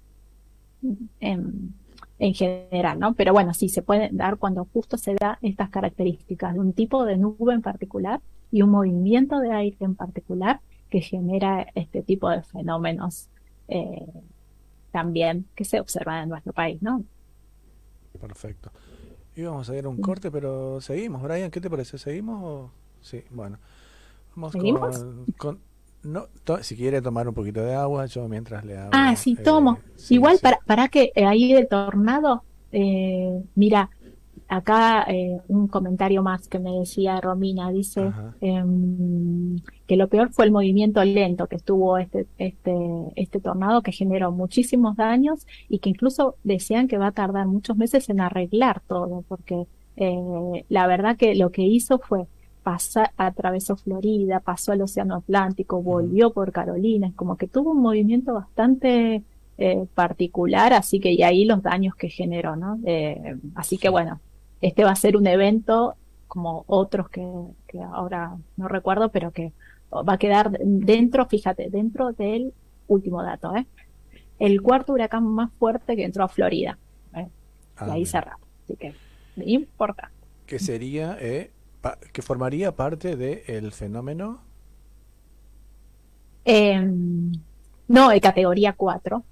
en, en general, ¿no? Pero bueno, sí, se pueden dar cuando justo se da estas características de un tipo de nube en particular y un movimiento de aire en particular que genera este tipo de fenómenos eh, también que se observan en nuestro país, ¿no? Perfecto. Íbamos a ir a un corte, pero seguimos. Brian, ¿qué te parece? ¿Seguimos o...? Sí, bueno. Vamos ¿Seguimos? con... con no, to, si quiere tomar un poquito de agua, yo mientras le hago... Ah, sí, eh, tomo. Sí, Igual sí. para, para que eh, ahí del tornado, eh, mira, acá eh, un comentario más que me decía Romina, dice eh, que lo peor fue el movimiento lento que estuvo este, este, este tornado, que generó muchísimos daños y que incluso decían que va a tardar muchos meses en arreglar todo, porque eh, la verdad que lo que hizo fue pasar, atravesó Florida, pasó al Océano Atlántico, volvió por Carolina, es como que tuvo un movimiento bastante eh, particular, así que y ahí los daños que generó, ¿no? Eh, así que bueno, este va a ser un evento como otros que, que ahora no recuerdo, pero que va a quedar dentro, fíjate, dentro del último dato, ¿eh? El cuarto huracán más fuerte que entró a Florida, ¿eh? Ah, y ahí cerramos, así que importante. Que sería, eh, pa que formaría parte del fenómeno. Eh, no, de categoría cuatro.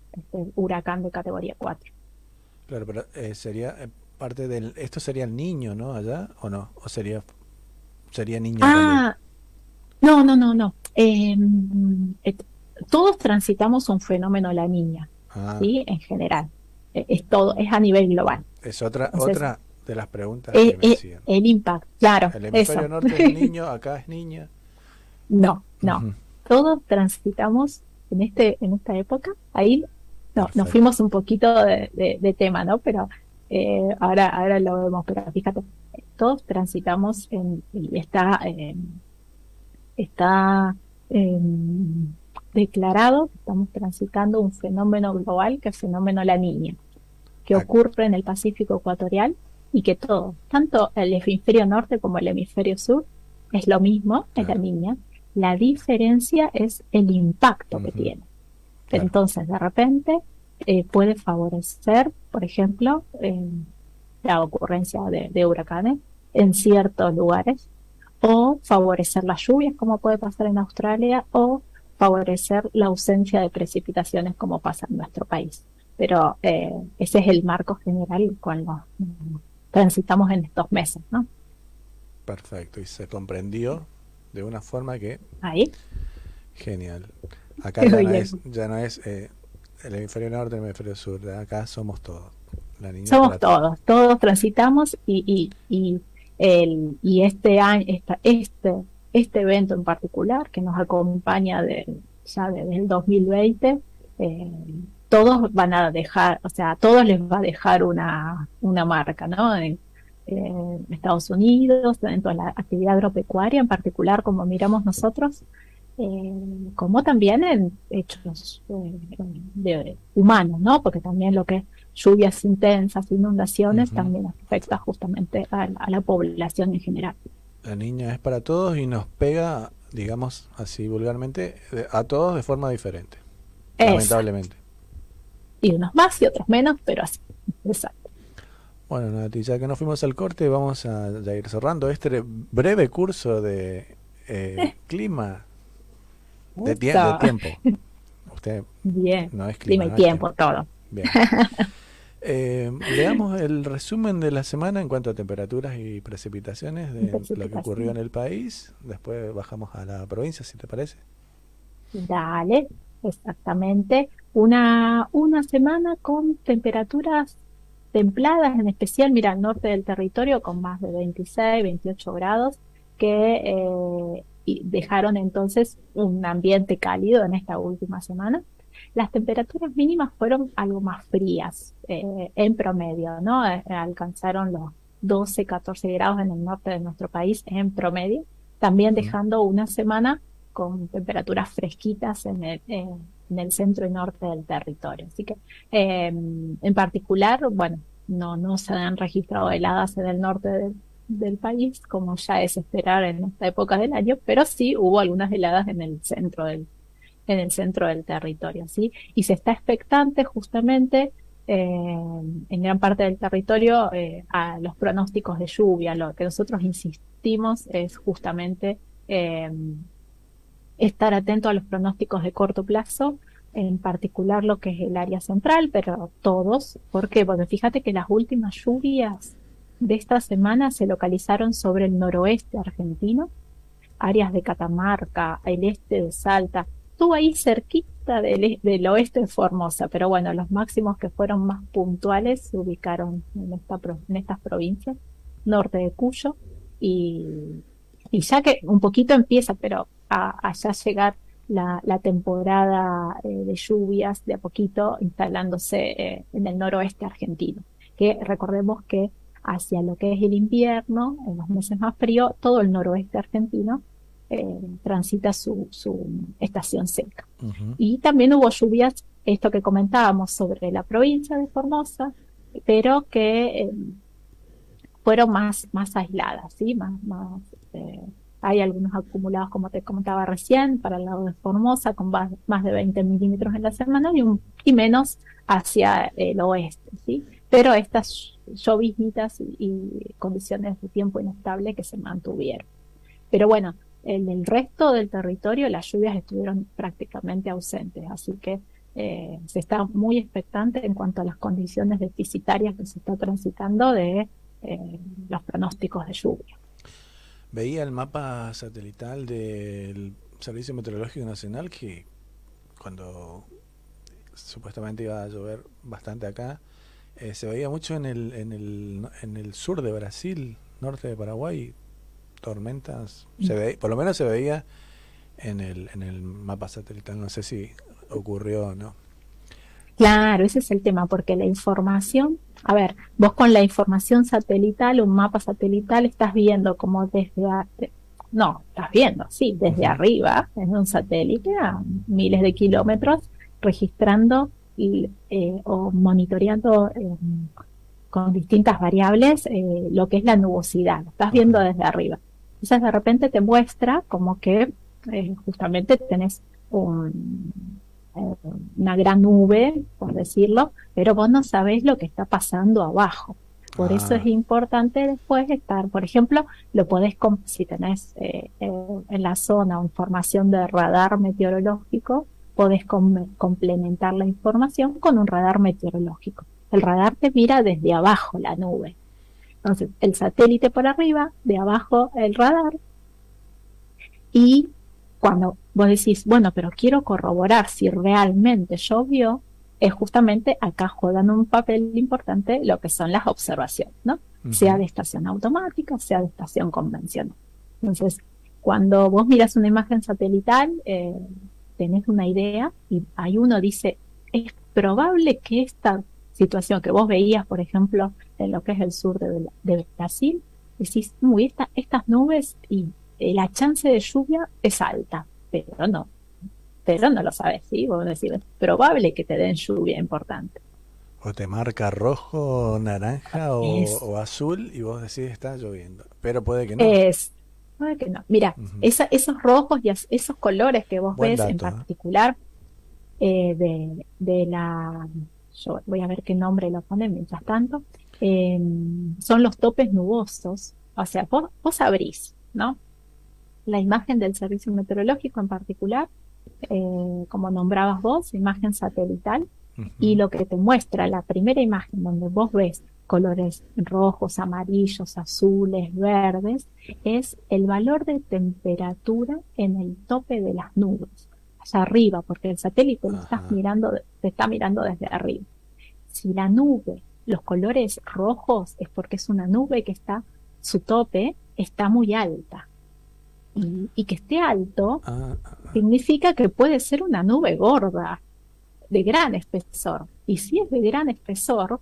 este huracán de categoría cuatro. Claro, pero eh, sería eh, parte del... Esto sería el Niño, ¿no? Allá, ¿o no? ¿O sería sería Niña Ah, no, no, no, no. Eh, eh, todos transitamos un fenómeno La Niña, ah. ¿sí? En general. Eh, es todo, es a nivel global. Es otra Entonces, otra de las preguntas eh, que me eh, hacían. el impacto, claro. El hemisferio eso. norte es niño, acá es niña. No, no. Ujú. Todos transitamos en este, en esta época. Ahí no, nos fuimos un poquito de, de, de tema, ¿no? Pero eh, ahora, ahora lo vemos. Pero fíjate, todos transitamos en, y está, eh, está eh, declarado que estamos transitando un fenómeno global que es el fenómeno La Niña, que ocurre en el Pacífico ecuatorial y que todo, tanto el hemisferio norte como el hemisferio sur, es lo mismo, es La Niña. La diferencia es el impacto uh-huh. que tiene. Claro. Entonces, de repente, eh, puede favorecer, por ejemplo, eh, la ocurrencia de, de huracanes en ciertos lugares, o favorecer las lluvias, como puede pasar en Australia, o favorecer la ausencia de precipitaciones, como pasa en nuestro país. Pero eh, ese es el marco general con lo que transitamos en estos meses, ¿no? Perfecto, y se comprendió de una forma que... Ahí. Genial. Acá ya no es, ya no es eh, el hemisferio norte, el hemisferio sur, acá somos todos. La niña somos todos, todos transitamos y, y, y, el, y este año, esta, este, este evento en particular que nos acompaña de, ya desde el dos mil veinte, eh, todos van a dejar, o sea, a todos les va a dejar una, una marca, ¿no? En, en Estados Unidos, dentro de la actividad agropecuaria en particular, como miramos nosotros, eh, como también en hechos eh, de, humanos, ¿no? Porque también lo que es lluvias intensas, inundaciones, uh-huh. también afecta justamente a la, a la población en general. La niña es para todos y nos pega, digamos así vulgarmente, a todos de forma diferente, Exacto. lamentablemente. Y unos más y otros menos, pero así, exacto. Bueno, Nati, ya que nos fuimos al corte, vamos a, a ir cerrando este breve curso de eh, eh. clima de, tie de tiempo. Usted Bien, no es clima, clima y ¿no? tiempo, todo. Bien. Eh, veamos el resumen de la semana en cuanto a temperaturas y precipitaciones de Precipitación. lo que ocurrió en el país. Después bajamos a la provincia, si te parece. Dale, exactamente. Una, una semana con temperaturas templadas, en especial, mira, al norte del territorio con más de veintiséis, veintiocho grados, que eh, y dejaron entonces un ambiente cálido en esta última semana. Las temperaturas mínimas fueron algo más frías eh, en promedio, ¿no? Eh, alcanzaron los doce, catorce grados en el norte de nuestro país en promedio, también dejando una semana con temperaturas fresquitas en el, eh, en el centro y norte del territorio. Así que, eh, en particular, bueno, no, no se han registrado heladas en el norte del, del país, como ya es esperar en esta época del año, pero sí hubo algunas heladas en el centro del en el centro del territorio, ¿sí? Y se está expectante justamente eh, en gran parte del territorio eh, a los pronósticos de lluvia. Lo que nosotros insistimos es justamente eh, estar atento a los pronósticos de corto plazo, en particular lo que es el área central, pero todos. ¿Por qué? Porque fíjate que las últimas lluvias de esta semana se localizaron sobre el noroeste argentino, áreas de Catamarca, el este de Salta, estuvo ahí cerquita del, del oeste de Formosa, pero bueno, los máximos que fueron más puntuales se ubicaron en, esta, en estas provincias, norte de Cuyo, y, y ya que un poquito empieza, pero a, a ya llegar la, la temporada eh, de lluvias de a poquito instalándose eh, en el noroeste argentino, que recordemos que hacia lo que es el invierno, en los meses más fríos, todo el noroeste argentino Eh, transita su, su estación seca. Uh-huh. Y también hubo lluvias, esto que comentábamos sobre la provincia de Formosa, pero que eh, fueron más, más aisladas, ¿sí? Más, más, eh, hay algunos acumulados, como te comentaba recién, para el lado de Formosa, con más, más de veinte milímetros en la semana y, un, y menos hacia el oeste, ¿sí? Pero estas lloviznitas y, y condiciones de tiempo inestable que se mantuvieron. Pero bueno, en el resto del territorio las lluvias estuvieron prácticamente ausentes, así que eh, se está muy expectante en cuanto a las condiciones deficitarias que se está transitando de eh, los pronósticos de lluvia. Veía el mapa satelital del Servicio Meteorológico Nacional que cuando supuestamente iba a llover bastante acá, eh, se veía mucho en el, en el en el sur de Brasil, norte de Paraguay, tormentas, se ve, por lo menos se veía en el, en el mapa satelital, no sé si ocurrió o no. Claro, ese es el tema, porque la información, a ver, vos con la información satelital, un mapa satelital, estás viendo como desde, a, no, estás viendo, sí, desde uh-huh. arriba, en un satélite a miles de kilómetros, registrando y, eh, o monitoreando eh, con distintas variables eh, lo que es la nubosidad, lo estás viendo desde arriba. Entonces de repente te muestra como que eh, justamente tenés un... una gran nube, por decirlo, pero vos no sabés lo que está pasando abajo. Por ah. eso es importante después estar, por ejemplo, lo podés, si tenés eh, eh, en la zona información de radar meteorológico, podés com complementar la información con un radar meteorológico. El radar te mira desde abajo la nube. Entonces, el satélite por arriba, de abajo el radar, y cuando vos decís, bueno, pero quiero corroborar si realmente llovió, es justamente acá juegan un papel importante lo que son las observaciones, ¿no? Uh-huh. Sea de estación automática, sea de estación convencional. Entonces, cuando vos miras una imagen satelital, eh, tenés una idea y ahí uno dice, es probable que esta situación que vos veías, por ejemplo, en lo que es el sur de, de Brasil, decís, uy, esta, estas nubes y la chance de lluvia es alta, pero no, pero no lo sabes, ¿sí? Vos decís, es probable que te den lluvia importante. O te marca rojo, naranja o, o azul y vos decís está lloviendo, pero puede que no. Es, puede que no. Mira, uh-huh. esa, esos rojos y esos colores que vos Buen ves dato, en particular eh, de, de la, yo voy a ver qué nombre lo ponen mientras tanto, eh, son los topes nubosos, o sea, vos, vos abrís, ¿no? La imagen del servicio meteorológico en particular, eh, como nombrabas vos, imagen satelital, uh-huh. y lo que te muestra la primera imagen donde vos ves colores rojos, amarillos, azules, verdes, es el valor de temperatura en el tope de las nubes, allá arriba, porque el satélite uh-huh. lo estás mirando, te está mirando desde arriba. Si la nube, los colores rojos, es porque es una nube que está, su tope está muy alta. Y, y que esté alto ah, ah, significa que puede ser una nube gorda, de gran espesor. Y si es de gran espesor,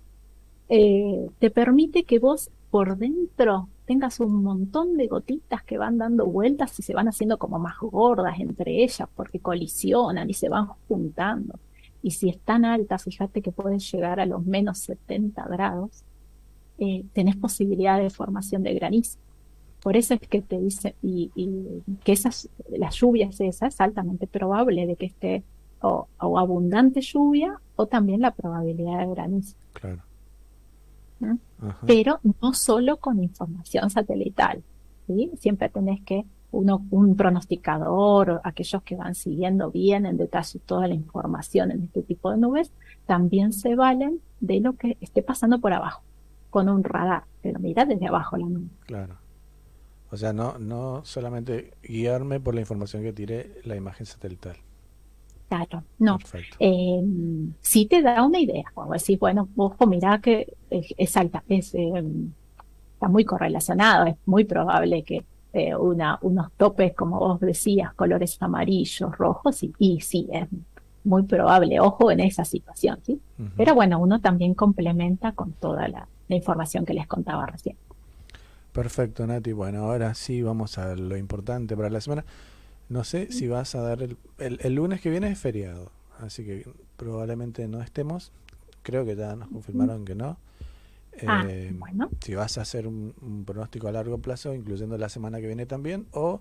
eh, te permite que vos por dentro tengas un montón de gotitas que van dando vueltas y se van haciendo como más gordas entre ellas porque colisionan y se van juntando. Y si es tan alta, fíjate que puede llegar a los menos setenta grados, eh, tenés posibilidad de formación de granizo. Por eso es que te dice y, y que esas las lluvias esas es altamente probable de que esté o, o abundante lluvia o también la probabilidad de granizo. Claro. ¿Mm? Pero no solo con información satelital, ¿sí? Siempre tenés que uno un pronosticador, aquellos que van siguiendo bien en detalle toda la información en este tipo de nubes, también se valen de lo que esté pasando por abajo con un radar, pero mira desde abajo la nube. Claro. O sea, no, no solamente guiarme por la información que tire la imagen satelital. Claro, no. Eh, sí te da una idea. Como decís, bueno, ojo, mirá que es, es alta, es, eh, está muy correlacionado. Es muy probable que eh, una, unos topes, como vos decías, colores amarillos, rojos, y, y sí, es muy probable. Ojo en esa situación, ¿sí? Uh-huh. Pero bueno, uno también complementa con toda la, la información que les contaba recién. Perfecto, Nati. Bueno, ahora sí vamos a lo importante para la semana. No sé si vas a dar el, el, el lunes que viene es feriado, así que probablemente no estemos. Creo que ya nos confirmaron que no. Eh, ah, bueno. Si vas a hacer un, un pronóstico a largo plazo, incluyendo la semana que viene también, o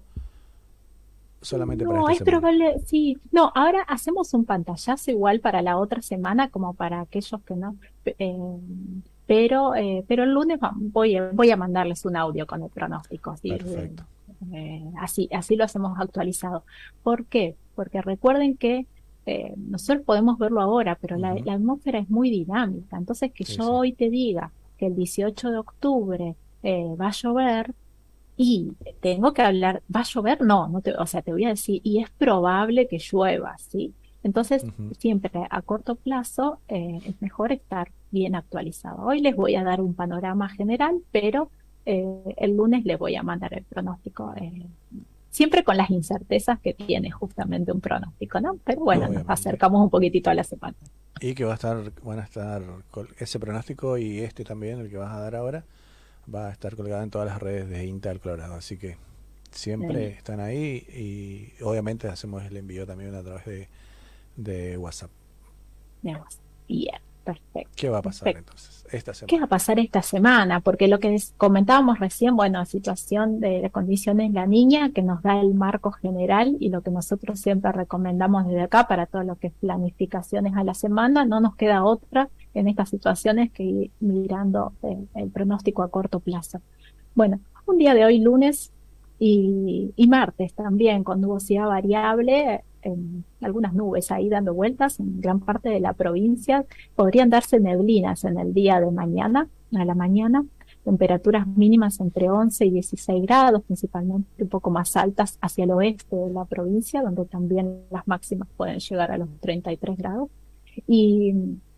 solamente no, para esta es semana. probable, sí. No, ahora hacemos un pantallazo igual para la otra semana, como para aquellos que no. Eh, pero eh, pero el lunes voy a, voy a mandarles un audio con el pronóstico. ¿Sí? Perfecto. Eh, así así lo hacemos actualizado. ¿Por qué? Porque recuerden que eh, nosotros podemos verlo ahora, pero la, Ujú. la atmósfera es muy dinámica. Entonces, que Sí, yo sí. hoy te diga que el dieciocho de octubre eh, va a llover, y tengo que hablar, ¿va a llover? No, no te, o sea, te voy a decir, y es probable que llueva, ¿sí? Entonces, Ujú. siempre a corto plazo eh, es mejor estar bien actualizado. Hoy les voy a dar un panorama general, pero eh, el lunes les voy a mandar el pronóstico, eh, siempre con las incertezas que tiene justamente un pronóstico, ¿no? Pero bueno, nos Obviamente. acercamos un poquito a la semana. Y que va a estar, van a estar col- ese pronóstico y este también, el que vas a dar ahora, va a estar colgado en todas las redes de INTA del Colorado. Así que siempre Bien. están ahí y obviamente hacemos el envío también a través de, de WhatsApp. Veamos. Bien, perfecto. ¿Qué va a pasar Perfecto. entonces esta ¿Qué semana? va a pasar esta semana? Porque lo que des- comentábamos recién, bueno, situación de, de condiciones La Niña, que nos da el marco general y lo que nosotros siempre recomendamos desde acá para todo lo que es planificaciones a la semana, no nos queda otra en estas situaciones que ir mirando eh, el pronóstico a corto plazo. Bueno, un día de hoy lunes y, y martes también con nubosidad variable, en algunas nubes ahí dando vueltas en gran parte de la provincia. Podrían darse neblinas en el día de mañana, a la mañana, temperaturas mínimas entre once y dieciséis grados, principalmente un poco más altas hacia el oeste de la provincia, donde también las máximas pueden llegar a los treinta y tres grados. Y,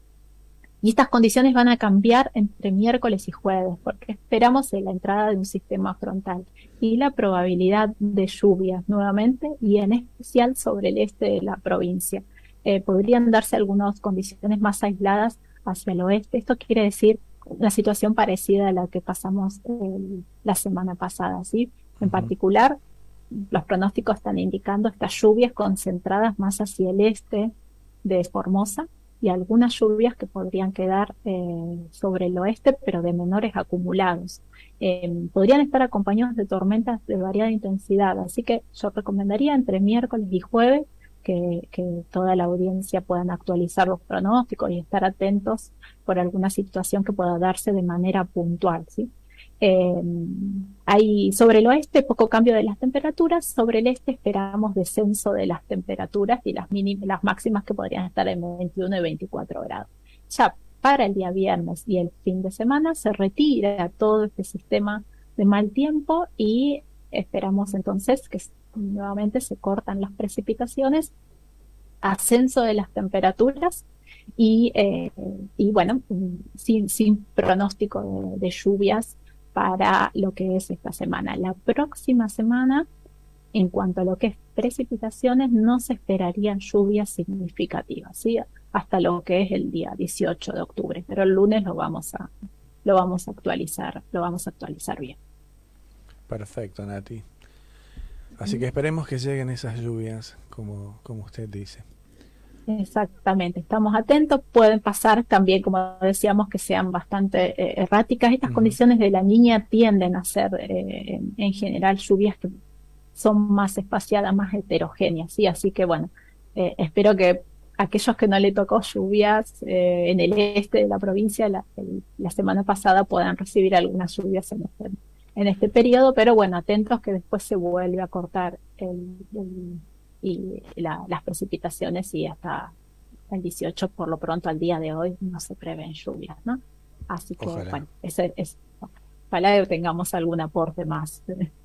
y estas condiciones van a cambiar entre miércoles y jueves, porque esperamos la entrada de un sistema frontal y la probabilidad de lluvias nuevamente, y en especial sobre el este de la provincia. Eh, podrían darse algunas condiciones más aisladas hacia el oeste. Esto quiere decir una situación parecida a la que pasamos eh, la semana pasada, ¿sí? En Ujú. particular, los pronósticos están indicando estas lluvias concentradas más hacia el este de Formosa, y algunas lluvias que podrían quedar eh, sobre el oeste, pero de menores acumulados. Eh, podrían estar acompañados de tormentas de variada intensidad, así que yo recomendaría entre miércoles y jueves que, que toda la audiencia puedan actualizar los pronósticos y estar atentos por alguna situación que pueda darse de manera puntual, ¿sí? Eh, hay sobre el oeste poco cambio de las temperaturas, sobre el este esperamos descenso de las temperaturas y las, mínimas, las máximas que podrían estar en veintiuno y veinticuatro grados. Ya para el día viernes y el fin de semana se retira todo este sistema de mal tiempo y esperamos entonces que nuevamente se cortan las precipitaciones, ascenso de las temperaturas y, eh, y bueno, sin, sin pronóstico de, de lluvias para lo que es esta semana. La próxima semana, en cuanto a lo que es precipitaciones, no se esperarían lluvias significativas, ¿sí? Hasta lo que es el día dieciocho de octubre, pero el lunes lo vamos a, lo vamos a actualizar, lo vamos a actualizar bien. Perfecto, Nati. Así que esperemos que lleguen esas lluvias, como, como usted dice. Exactamente, estamos atentos. Pueden pasar también, como decíamos, que sean bastante eh, erráticas. Estas uh-huh. condiciones de La Niña tienden a ser eh, en, en general lluvias que son más espaciadas, más heterogéneas, ¿sí? Así que bueno, eh, espero que aquellos que no le tocó lluvias eh, en el este de la provincia la, el, la semana pasada puedan recibir algunas lluvias en este, en este periodo, pero bueno, atentos que después se vuelve a cortar el, el y la, las precipitaciones, y hasta el dieciocho, por lo pronto al día de hoy, no se prevén lluvias, ¿no? Así que, ojalá. bueno, ese, es, ojalá que tengamos algún aporte más.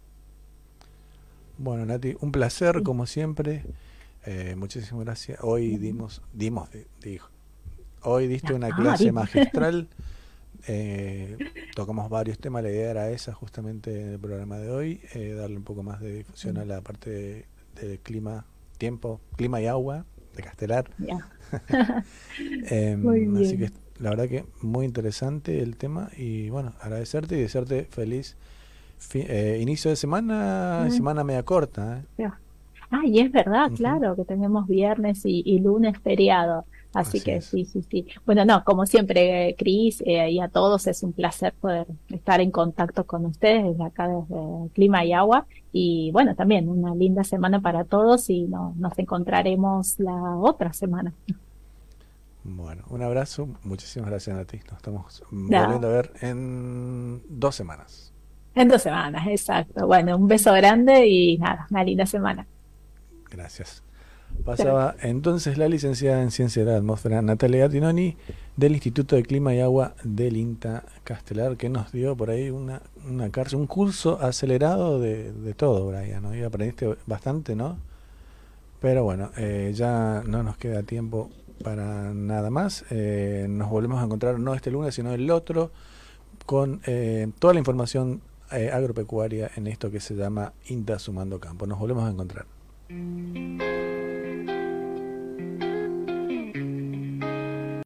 Bueno, Nati, un placer, sí. como siempre. Eh, muchísimas gracias. Hoy dimos, dimos, dijo, hoy diste una ah, clase dimos. magistral. Eh, tocamos varios temas. La idea era esa, justamente, en el programa de hoy, eh, darle un poco más de difusión sí. a la parte de de clima, tiempo, clima y agua de Castelar. Yeah. eh, así que la verdad que muy interesante el tema, y bueno, agradecerte y desearte feliz fi eh, inicio de semana, mm. semana media corta. ¿eh? Yeah. Ah, y es verdad, uh-huh. claro, que tenemos viernes y, y lunes feriado. Así, Así que es. sí, sí, sí. Bueno, no, como siempre, eh, Cris, eh, y a todos, es un placer poder estar en contacto con ustedes desde acá, desde Clima y Agua. Y bueno, también una linda semana para todos, y no, nos encontraremos la otra semana. Bueno, un abrazo. Muchísimas gracias a ti. Nos estamos no. volviendo a ver en dos semanas. En dos semanas, exacto. Bueno, un beso grande y nada, una linda semana. Gracias. Pasaba entonces la licenciada en Ciencia de la Atmósfera Natalia Gattinoni del Instituto de Clima y Agua del INTA Castelar, que nos dio por ahí una, una cárcel, un curso acelerado de, de todo, Brian, ¿no? Y aprendiste bastante, ¿no? Pero bueno, eh, ya no nos queda tiempo para nada más. Eh, nos volvemos a encontrar no este lunes, sino el otro, con eh, toda la información eh, agropecuaria en esto que se llama INTA Sumando Campo. Nos volvemos a encontrar.